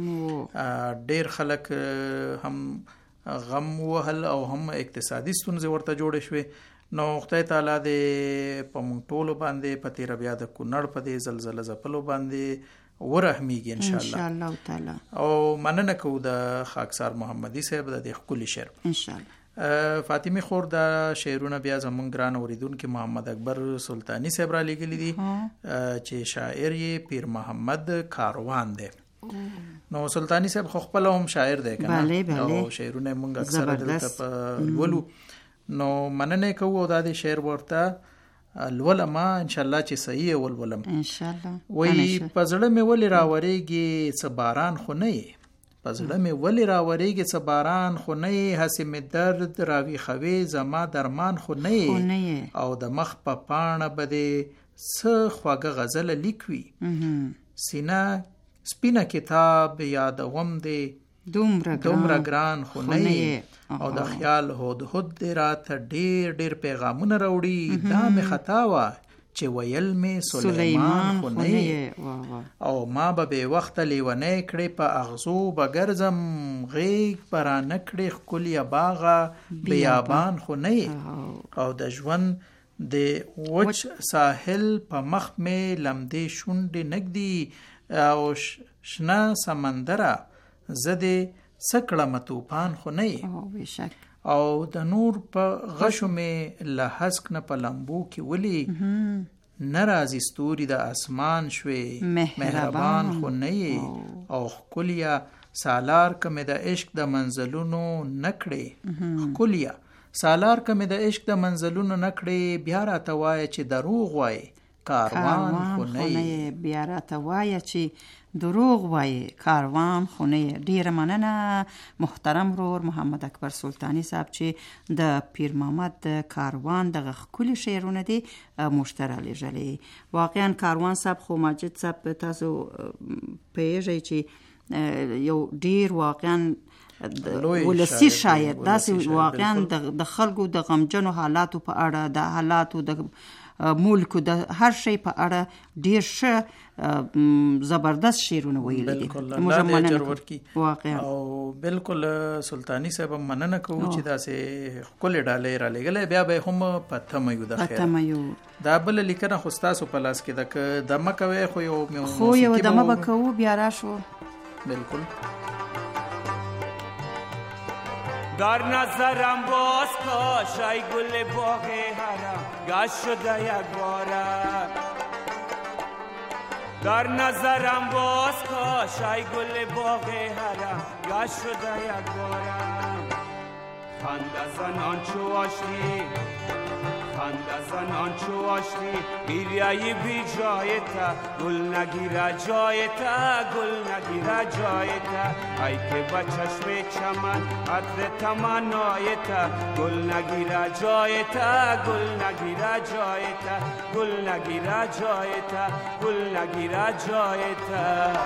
ډیر خلک هم غم وهل او هم اقتصادي ستونزې ورته جوړې شوې. نو خدای تعالی دې په موږ ټولو باندې په تیره بیا د کونړ په دې زلزله ځپلو باندې ورحمیږي ان شاء الله تعالی. او مننه کوو د خاکسار محمدي صاحب د دې ښکلي شعر ان شاء الله. فاطمه خور دا شعرونه بیا زمونږ ګران اوریدونکي محمد اکبر سلطانی صاحب را لیږلي دي چې شاعر یې پیر محمد کاروان دی. نو سلطانی صاحب خو خپل هم شاعر دی کنه او شعرونه مونږ اکثره دلته په لولو. نو مننه کوو او دا د شعر ورته لولما ان شاء الله چې صحیح ولولم ان شاء الله. وای پزړه مې ولې راورېږي څه باران خو نه یې پزړه مې ولې راورېږي څه باران خو نه یې هسې مې درد راوي خوي زما درمان خو نه یې او د مخ په پاڼه به دې څه خوږه غزله لیکوي سینه سپینه کتاب یادوم دې دومره ګران خو نه یې او د خیال هود هود دې راته ډېر ډېر پیغامونه راوړي دا مې خطا وه چې ویل مې سلیمان خو نه یې او ما به بې وخته لیونی کړې په اغزو به ګرځم غیږ به رانه کړې ښکليه باغه بیابان خو نه یې او د ژوند د وچ ساحل په مخ مې لمدې شونډې نږدي او شنه سمندره زه دې څه کړمه طوفان خو نه یې او د نور په غشو مې له هسک نه په لمبو کې ولي نه راځي ستوري د اسمان شوې مهربان خو نه یې او ښکليه سالار که مې د عشق د منزلونو نه کړې ښکليه سالار که مې د عشق د منزلونو نه کړې بیا راته وایه چې دروغ وایې کاروان خو نه یې بیا راته وایه چې دروغ وایي کاروان خو نه یې. ډیره مننه محترم ورور محمد اکبر سلطانی صاحب چې د پیر محمد د کاروان دغه ښکلي شعرونه دي موږ ته رالیږلي. واقعا کاروان صاحب خو ماجد صاحب تاسو پوهیږئ چې یو ډیر واقعا ولسی شاعر داسې واقعا د خلکو د غمجنو حالاتو په اړه د حالاتو د ملک د هر شي په اړه ډیر ښه زبردست شعرونه ویلي دي. موږ مننه کوو واقعا او بالکل سلطانی صاحب مننه کوو چې داسې ښکلې ډالۍ را لېږلې بیا به هم په تمه یو د خیر دا بل لیکنه خو ستاسو په لاس کې ده که دمه کوئ خو یو خو یو دمه به کوو بیا راشو بالکل در نظرم باز کاش ای گل باغ حرم گشت شده یک باره در نظرم باز کاش ای گل باغ حرم گشت شده یک باره خنده زنان چو آشتی خنده زنان چو آشتی گریه بی جایتا گل نگیره جایتا گل نگیره جایتا ای که با چشم چمن عطر تمنایتا گل نگیره جایتا گل نگیره جایتا گل نگیره جایتا گل نگیره جایتا.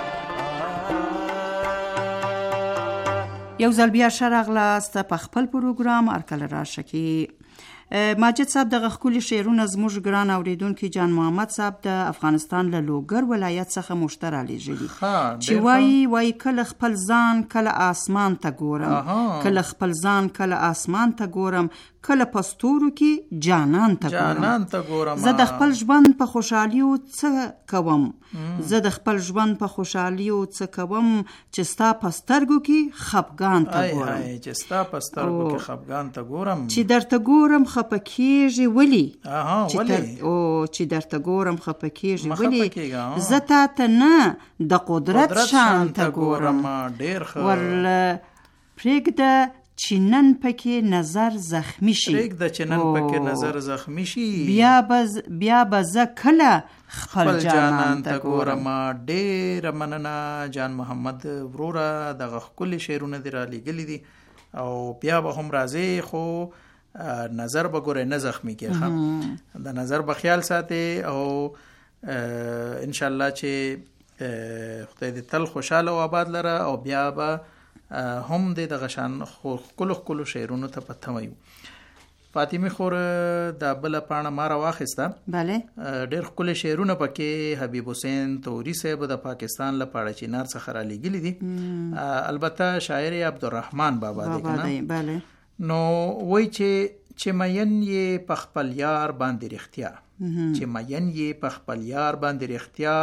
یو ځل بیا ښه راغلاست په خپل پروګرام هرکله راشه کې ماجد صاحب دغه ښکلي شعرونه زموږ ګران اوریدونکي جان محمد صاحب د افغانستان له لوګر ولایت څخه موږ ته رالیږلي چې وایي وایي کله خپل ځان کله آسمان ته ګورم کله خپل ځان کله آسمان ته ګورم کله په ستورو کې جانان ته ګورم زه د خپل ژوند په خوشحالیو څه کوم زه د خپل ژوند په خوشحالیو څه کوم چې ستا په سترګو کې خفګان ته ګورم چې ستا په سترګو کې خفګان ته ګورم چې درته ګورم خفه کېږي ولې ولې او چې درته ګورم خفه کېږي ولې زه تا ته نه د قدرت شان ته ګورم ډېر ښه ور پرېږده چې نن پکې نظر زخمی شي پرېږده چې نن پکې نظر زخمی شي بیا به زه کله خپل جانان ته ګورم. ډېره مننه جان محمد وروره دغه ښکلي شعرونه دې رالیږلي دي او بیا به هم راځې خو نظر به ګورئ نه زخمی کېږي د نظر به خیال ساتئ او انشاءالله چې خدای دې تل خوشحاله او آباد لره او بیا به هم د دغه شان ښکلو ښکلو شعرونو ته په تمه یو. فاطمه خور د بله پاڼه ما راواخیسته بله ډېر ښکلي شعرونه پکې حبیب حسین توري صاحب د پاکستان له پاړه چینار څخه رالیږلي دي البته شاعر عبدالرحمن بابا دی که بله نو وایي چې چې مین یې په خپل یار باندې رښتیا چې مین یې په خپل یار باندې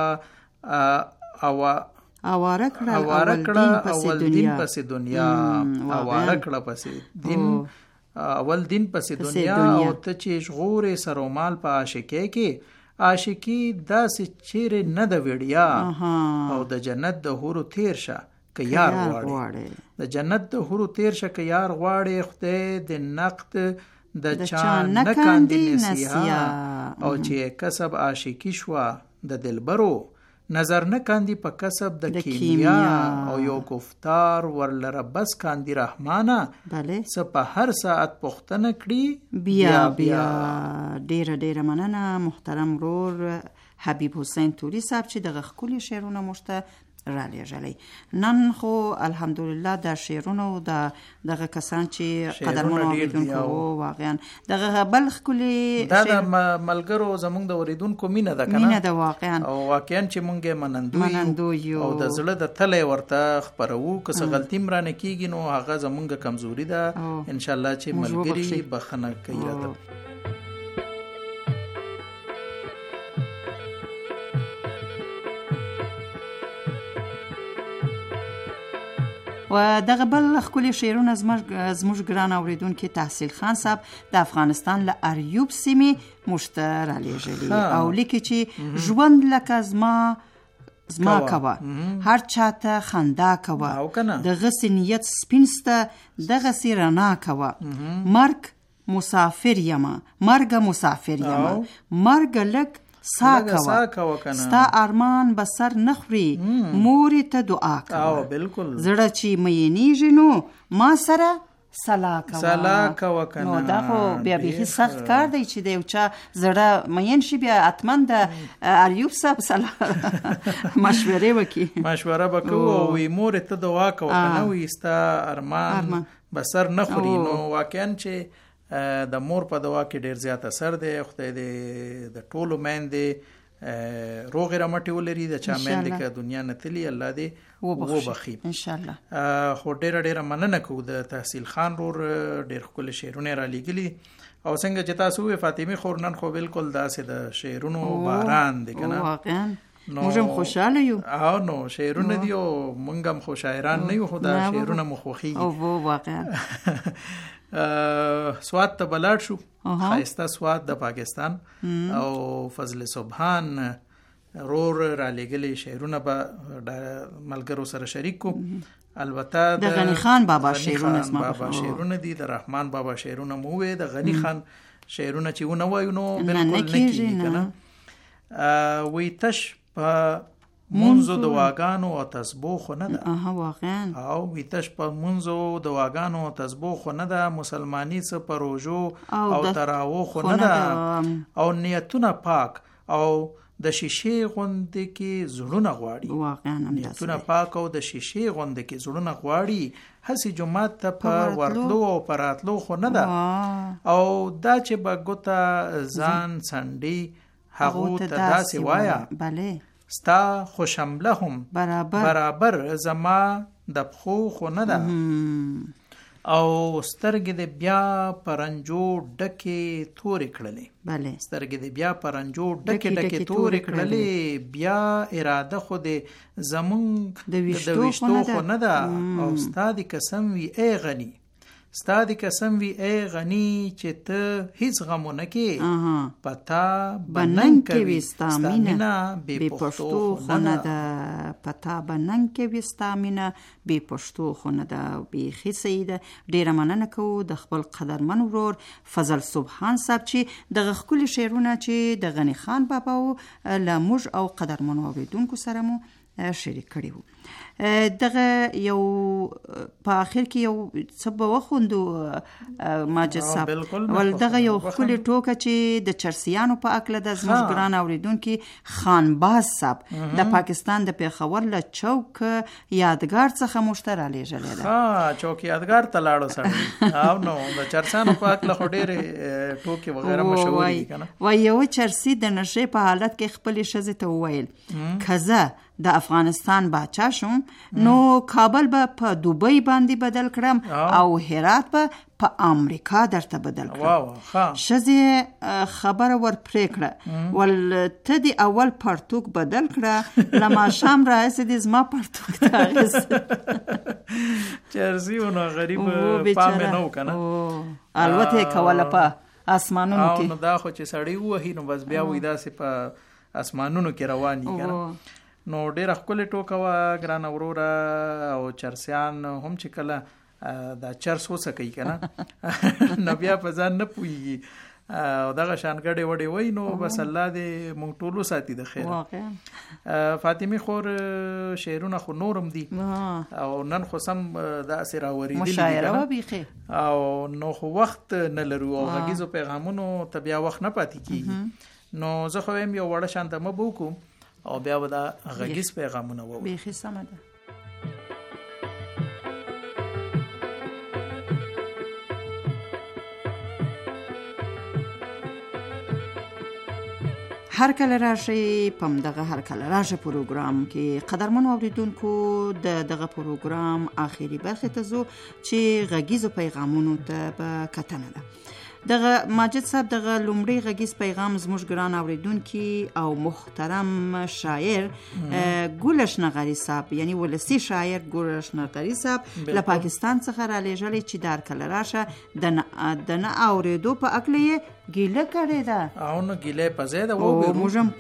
رښتیا او اواره کړه اول دین پسې دنیا اواره کړه پسې دین اول دین پسې دنیا او ته چې ژغورې سرومال په عاشقۍ کې عاشقي داسې چیرې نه د ویړیا او د جنت د حورو تیر شه که یار غواړې د جنت د حورو تیر شه که یار غواړې خدای د نقد د چا نه کاندي نسیه او چې کسب عاشقی شوا د دلبرو نظر نه کاندي په کسب د کیمیا او یو گفتار ورلره بس کاندي رحمانه بله څه په هر ساعت پوښتنه کړي بیا بیا ډیره ډیره مننه محترم ورور حبیب حسین توری صاحب چې دغه ښکلي شعرونه موږ ته را لېږلی. نن خو الحمدلله د شعرونو د دغه کسان چې قدرمنو اوریدونکو وو واقعا دغه بل ښکلي دا د ملګرو زموږ د اوریدونکو مینه ده کنه مینه ده واقعا او واقعا چې مونږ منندو منندو یو او د زړه د تله ورته خبرو که څه غلطي مرانه کیږي نو هغه زمونږ کمزوري ده ان شاء الله چې ملګری بخنه کوي راته. و دغه بل ښکلي شعرونه زموږ ګران اوریدونکي تحصیل خان صاحب د افغانستان له اریوب سیمې موږ ته رالیږلي او لیکي چې ژوند لکه زما زما کوه هر چاته خندا کوه دغسې نیت سپین سته دغسې رڼا کوه مرګ مسافر یمه مرګ مسافر یمه مرګ لږ سا کوه ستا ارمان به سر نخوري مورې ته دعا کوه زړه چې مینېږي نو ما سره سلا کوه سلا کوه کنه نو دا خو بیا بیخي سخت کار دی چې د یو چا زړه مین شي بیا حتمن د اریوب صاحب سلا مشورې وکړي مشوره به کوو او وایي مورې ته دعا کوه کنه وایي ستا ارمان به سر نخوري نو واقعا چې د مور په دوا کې ډیر زیات اثر دی. خدای دې د ټولو میندې روغ رمټي ولري د چا میندې که دنیا نه تلي الله دې وبخي ان شاء الله. خو ډیر ډیر مننه کوو د تحصیل خان رور ډیر ښکلي شعرونه را لیږلي او څنګه چې تاسو وې فاطمه خور نن خو بالکل داسې د شعرونو باران دی کنه واقعا موږ هم خوشاله یو او نو شعرونه دی او موږ هم خو شاعران نه یو خو دا شعرونه مو خوښیږي او واقعا سواد ته بلاړ شو خایسته سواد د پاکستان او فضل سبحان رور را لګلې شعرونه به ملګرو سره شریک کو. البته د غنی خان بابا شعرونه اسما بابا شعرونه دي د رحمان بابا شعرونه مو وې د غنی خان شعرونه چې ونه وایو نو بالکل نه کیږي کنه وې تش په منځو د واګانو او تسبو خو نه ده اها واقعا او ویتش په منځو د واګانو او تسبو خو نه ده مسلمانی څه پروژو او تراو خو نه ده او نیتونه پاک او د شیشې غوندې کې زړونه غواړي واقعا نیتونه پاک او د شیشې غوندې کې زړونه غواړي هسي جمعات ته په ورتلو او پراتلو خو نه ده او دا چې به ګوته ځان سنډي هغو ته داسې وایا بله ستا خوشمله هم برابر برابر زما د پخو خو نه ده او سترګې د بیا پرنجو ډکې تورې کړلې بله سترګې د بیا پرنجو ډکې ډکې تورې کړلې بیا اراده خو د زمونږ د ویشتو خو نه ده او ستا د قسم وي ای غني ستا د قسم وی ای غنی چې ته هیڅ غمونه کې پتا بننګ کوي ستا مینه بې پښتو خو نه ده پتا بننګ کوي ستا مینه بې پښتو خو نه ده بیخي صحیح ده. ډیره مننه کوو د خپل قدرمن ورور فضل سبحان صاحب چې دغه ښکلي شعرونه چې د غنی خان بابا و له موږ او قدرمنو اوریدونکو سره مو شریک کړي وو. دغه یو په اخر کې یو څه به وخوندو ماجد صاحب ول دغه یو ښکلي ټوکه چې د چرسیانو په اکله د زموږ ګران اوریدونکي خانباز صاحب د پاکستان د پیښور له چوک یادګار څخه موږ ته رالیږلی ده. ها چوک یادګار ته لاړو سړی او نو د چرسیانو په اکله خو ډېرې ټوکې وغیره مشهور دي که نه. وایي یوه چرسي د نشې په حالت کې خپلې ښځې ته وویل که زه د افغانستان باچا شوم نو کابل به په دوبۍ باندې بدل کړم او هرات به په امریکا درته بدل کړم. ښځې خبره ور پرې کړه ول ته د اول پرتوک بدل کړه له ماښام راهیسې دې زما پرتوک ته اخیست. چرسي ونه غریب پام یې نه و که نه الوته یې کوله په اسمانونو کې نو دا خو چې سړی ووهي نو بس بیا وایي داسې په اسمانونو کې روان دي که نه. نو ډیره ښکلې ټوکه وه ګرانه وروره او چرسیان هم چې کله دا چرس وسکي کنه نو بیا په ځان نه پوي او دغه شانګړې وړې وای نو بس الله دې مونږ ټولو ساتي د خیر. واقعا فاطمه خور شعرونه خو نورم دي او نن خو سم د اسره وریدل مشاعره وبېخه او نو خو وخت نه لرو او غږیزو پیغامونو ته بیا وخت نه پاتې کیږي نو زه خو هم یو وړه شانته مبوکو او بیا ودا غږیز پیغامونه وو بېخه سم ده. هر کله راشي پم دغه هر کله راشه پروګرام کې قدرمن اوریدونکو د دغه پروګرام آخري برخه ته زو چې غږیزو پیغامونو ته به کتنه ده. دغه ماجد صاحب دغه لومړی غږیز پیغام زموږ ګران اوریدونکي او محترم شاعر ګولش نغری صاحب یعنی ولسی شاعر ګولش نغری صاحب له پاکستان څخه را لېږلی چې د هر کله راشه د نه اوریدو په اکله ګیله کړې ده او نو ګیله په زیاده و موږ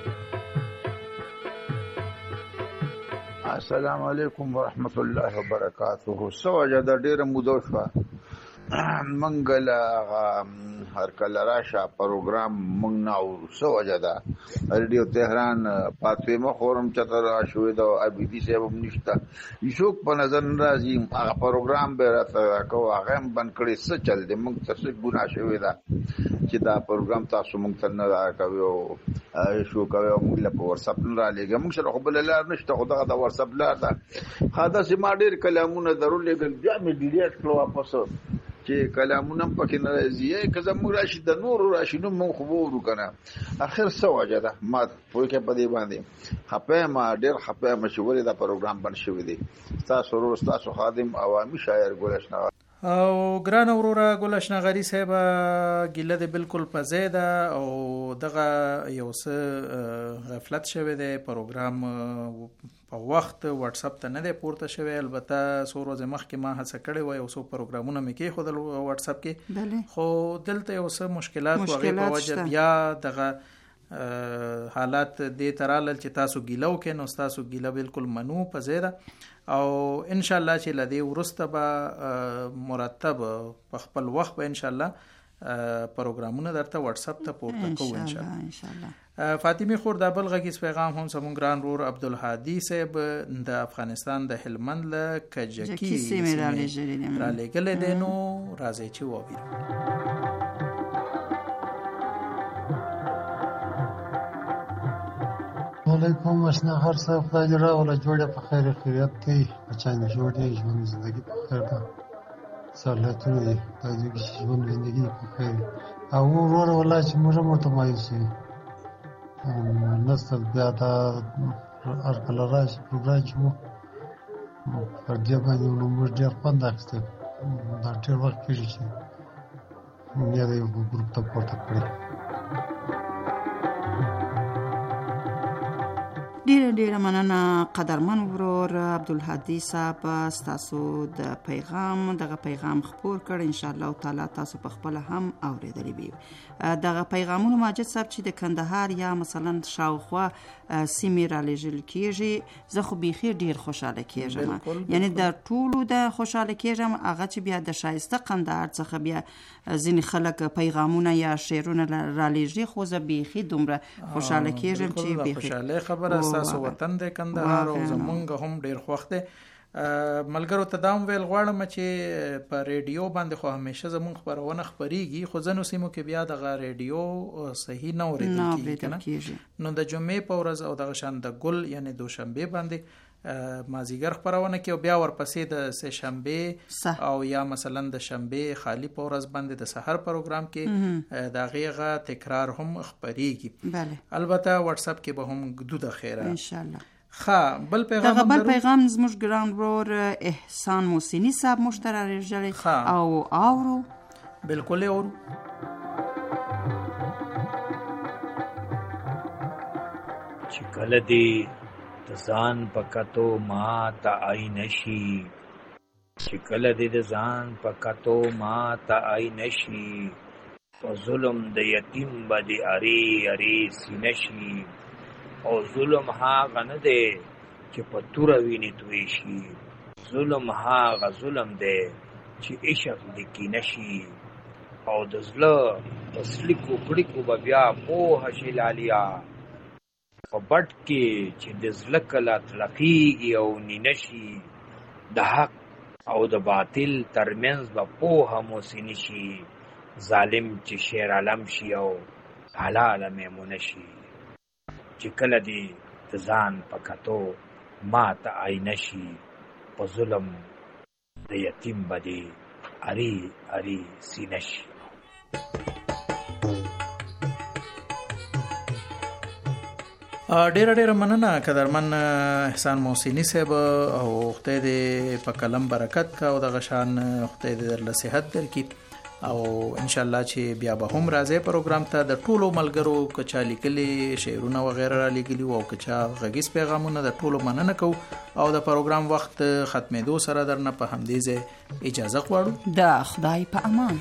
السلام علیکم ورحمت الله وبرکاته. سوجه د ډیره موده شو منګل هر کله راشه پروګرام مونږ نه او سوجه ده رادیو تهران فاطمه خورم چتر شوې دا ابيدي صاحب نشته یشوک په نظر راځي هغه پروګرام به راته کو هغه بند کړي څه چل دي مونږ څه ګناه شوې ده چې دا پروګرام تاسو مونږ ته نه راکوي او شو کوي مونږ له واتس اپ نه را لګي مونږ سره خپل لار نشته خو دا واتس اپ لار ده خاصه سیمه ډیر کلامونه ضرور لګل بیا مې ډیلیټ کړو واپس چې کلامونه پکې نه راځي که زموږ راشي د نور راشي نو مونږ خو وورو کنه اخر څه وجه ده ما پوه کې په دې باندې خپه ما ډېر خپه مشورې دا پروګرام بن شوی دی تاسو ورو تاسو خادم عوامي شاعر ګولش نغری او ګران وروره ګولش نغری صاحب ګیله ده بالکل په زیاده او دغه یو څه غفلت شوی دی پروګرام په وخت واتس اپ ته نه دی پورته شوی البته څو ورځې مخکې ما هڅه کړې وای او څو پروګرامونه مې کې خودل واتس اپ کې خو دلته یو څه مشکلات وغه په وجه بیا دغه حالات دې ترال چې تاسو ګیلو کې نو تاسو ګیله بالکل منو په زیاده او ان شاء الله چې لدی ورسته به مرتب په خپل وخت به ان شاء الله پروګرامونه درته واتس اپ ته پورته کوو ان شاء الله ان شاء الله. فاطمه خور د بل غږیز پیغام هم زموږ ګران رور عبدالهادي صاحب د افغانستان د هلمند له کجکی سیمه را لېږلې را لېږلې دی نو راځي چې وویل. علیکم اشنا هر څه خدای دې راوله جوړه په خیر خیریت کې بچانه جوړې ژوند زندگی په خیر ده سالتونه دي د دې ژوند زندگی په خیر او ورور ولا چې موږ متمایز یو نسل بیا دا هر کله راشي پروګرام چې مو پر دې باندې نو موږ ډېر خوند اخیسته دا ډېر وخت کېږي چې موږ یې یو ګروپ ته پورته کړی. ډیره ډیره مننه قدرمن ورور عبدالهادي صاحب تاسو د پیغام دغه پیغام خپور کړ ان شاء الله تعالی تاسو په خپل هم اوریدلی بي دغه پیغامونو ماجد صاحب چې د کندهار یا مثلا شاوخوا سیمې را لېږل کېږي زه خو بیخي ډیر خوشاله کېږم یعنی د ټولو د خوشاله کېږم هغه چې بیا د شایسته قندهار څخه بیا ځینې خلک پیغامونه یا شعرونه را لېږي خو زه بیخي دومره خوشاله کېږم چې بیخي خوشاله خبره تاسو وطن د کندهار او زمونږ هم ډیر خوښ دی. ملګرو ته دام ویل غواړم چې په ریډیو باندې خو همیشه زمونږ خبرونه خبريږي خو ځنو سیمو کې بیا د ریډیو صحیح نه اورېدل کېږي نو د جمعې په ورځ او د شان د ګل یعنی دوشنبه باندې مازیګر خبرونه کې او بیا ورپسې د سه شنبه او یا مثلا د شنبه خالی په ورځ باندې د سحر پروګرام کې د غیغه تکرار هم خبريږي. بله البته واتس اپ کې به هم ګدو د خیره ان شاء الله. خا بل پیغام دغه بل پیغام زموږ ګران ورور احسان موسینی صاحب مشترک راځي او اورو بالکل اورو چې کله دی ځان پکاتو ما ته آی نشي چې کله دی ځان پکاتو ما ته آی نشي او ظلم د یتیم باندې اری اری سینشي او ظلم هغه نه دی چې په تور ویني توي شي ظلم هغه ظلم دی چې عشق دې کې نشي او د زړه پسلیکو پړیکو به بیا پوهه شي لالیا په بټ کې چې د زړه کله تلقیږي او نینشي د حق او د باطل ترمنځ به پوهه موسینی شي ظالم چې شیر علم شي او حلال میمونه شي چې کله دې د ځان په کتو ما ته آینه شي په ظلم د یتیم به دې اری اری سینه شي. ډیر ډیر مننه قدرمن احسان محسنی صاحب او خدای دې په کلم برکت کا او د غشان خدای دې در صحت درکړي او ان شاء الله چې بیا به هم راځي پروګرام ته د ټولو ملګرو کچا لیکلي شعرونه و غیره را لیکلي او کچا غږیز پیغامونه د ټولو مننه کو او د پروګرام وخت ختمېدو سره درنه په همدې ځای اجازه غواړو. د خدای په امان.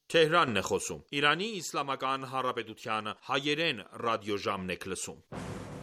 Թեհրանն է խոսում։ Իրանի Իսլամական Հանրապետության հայերեն ռադիոժամն եք լսում։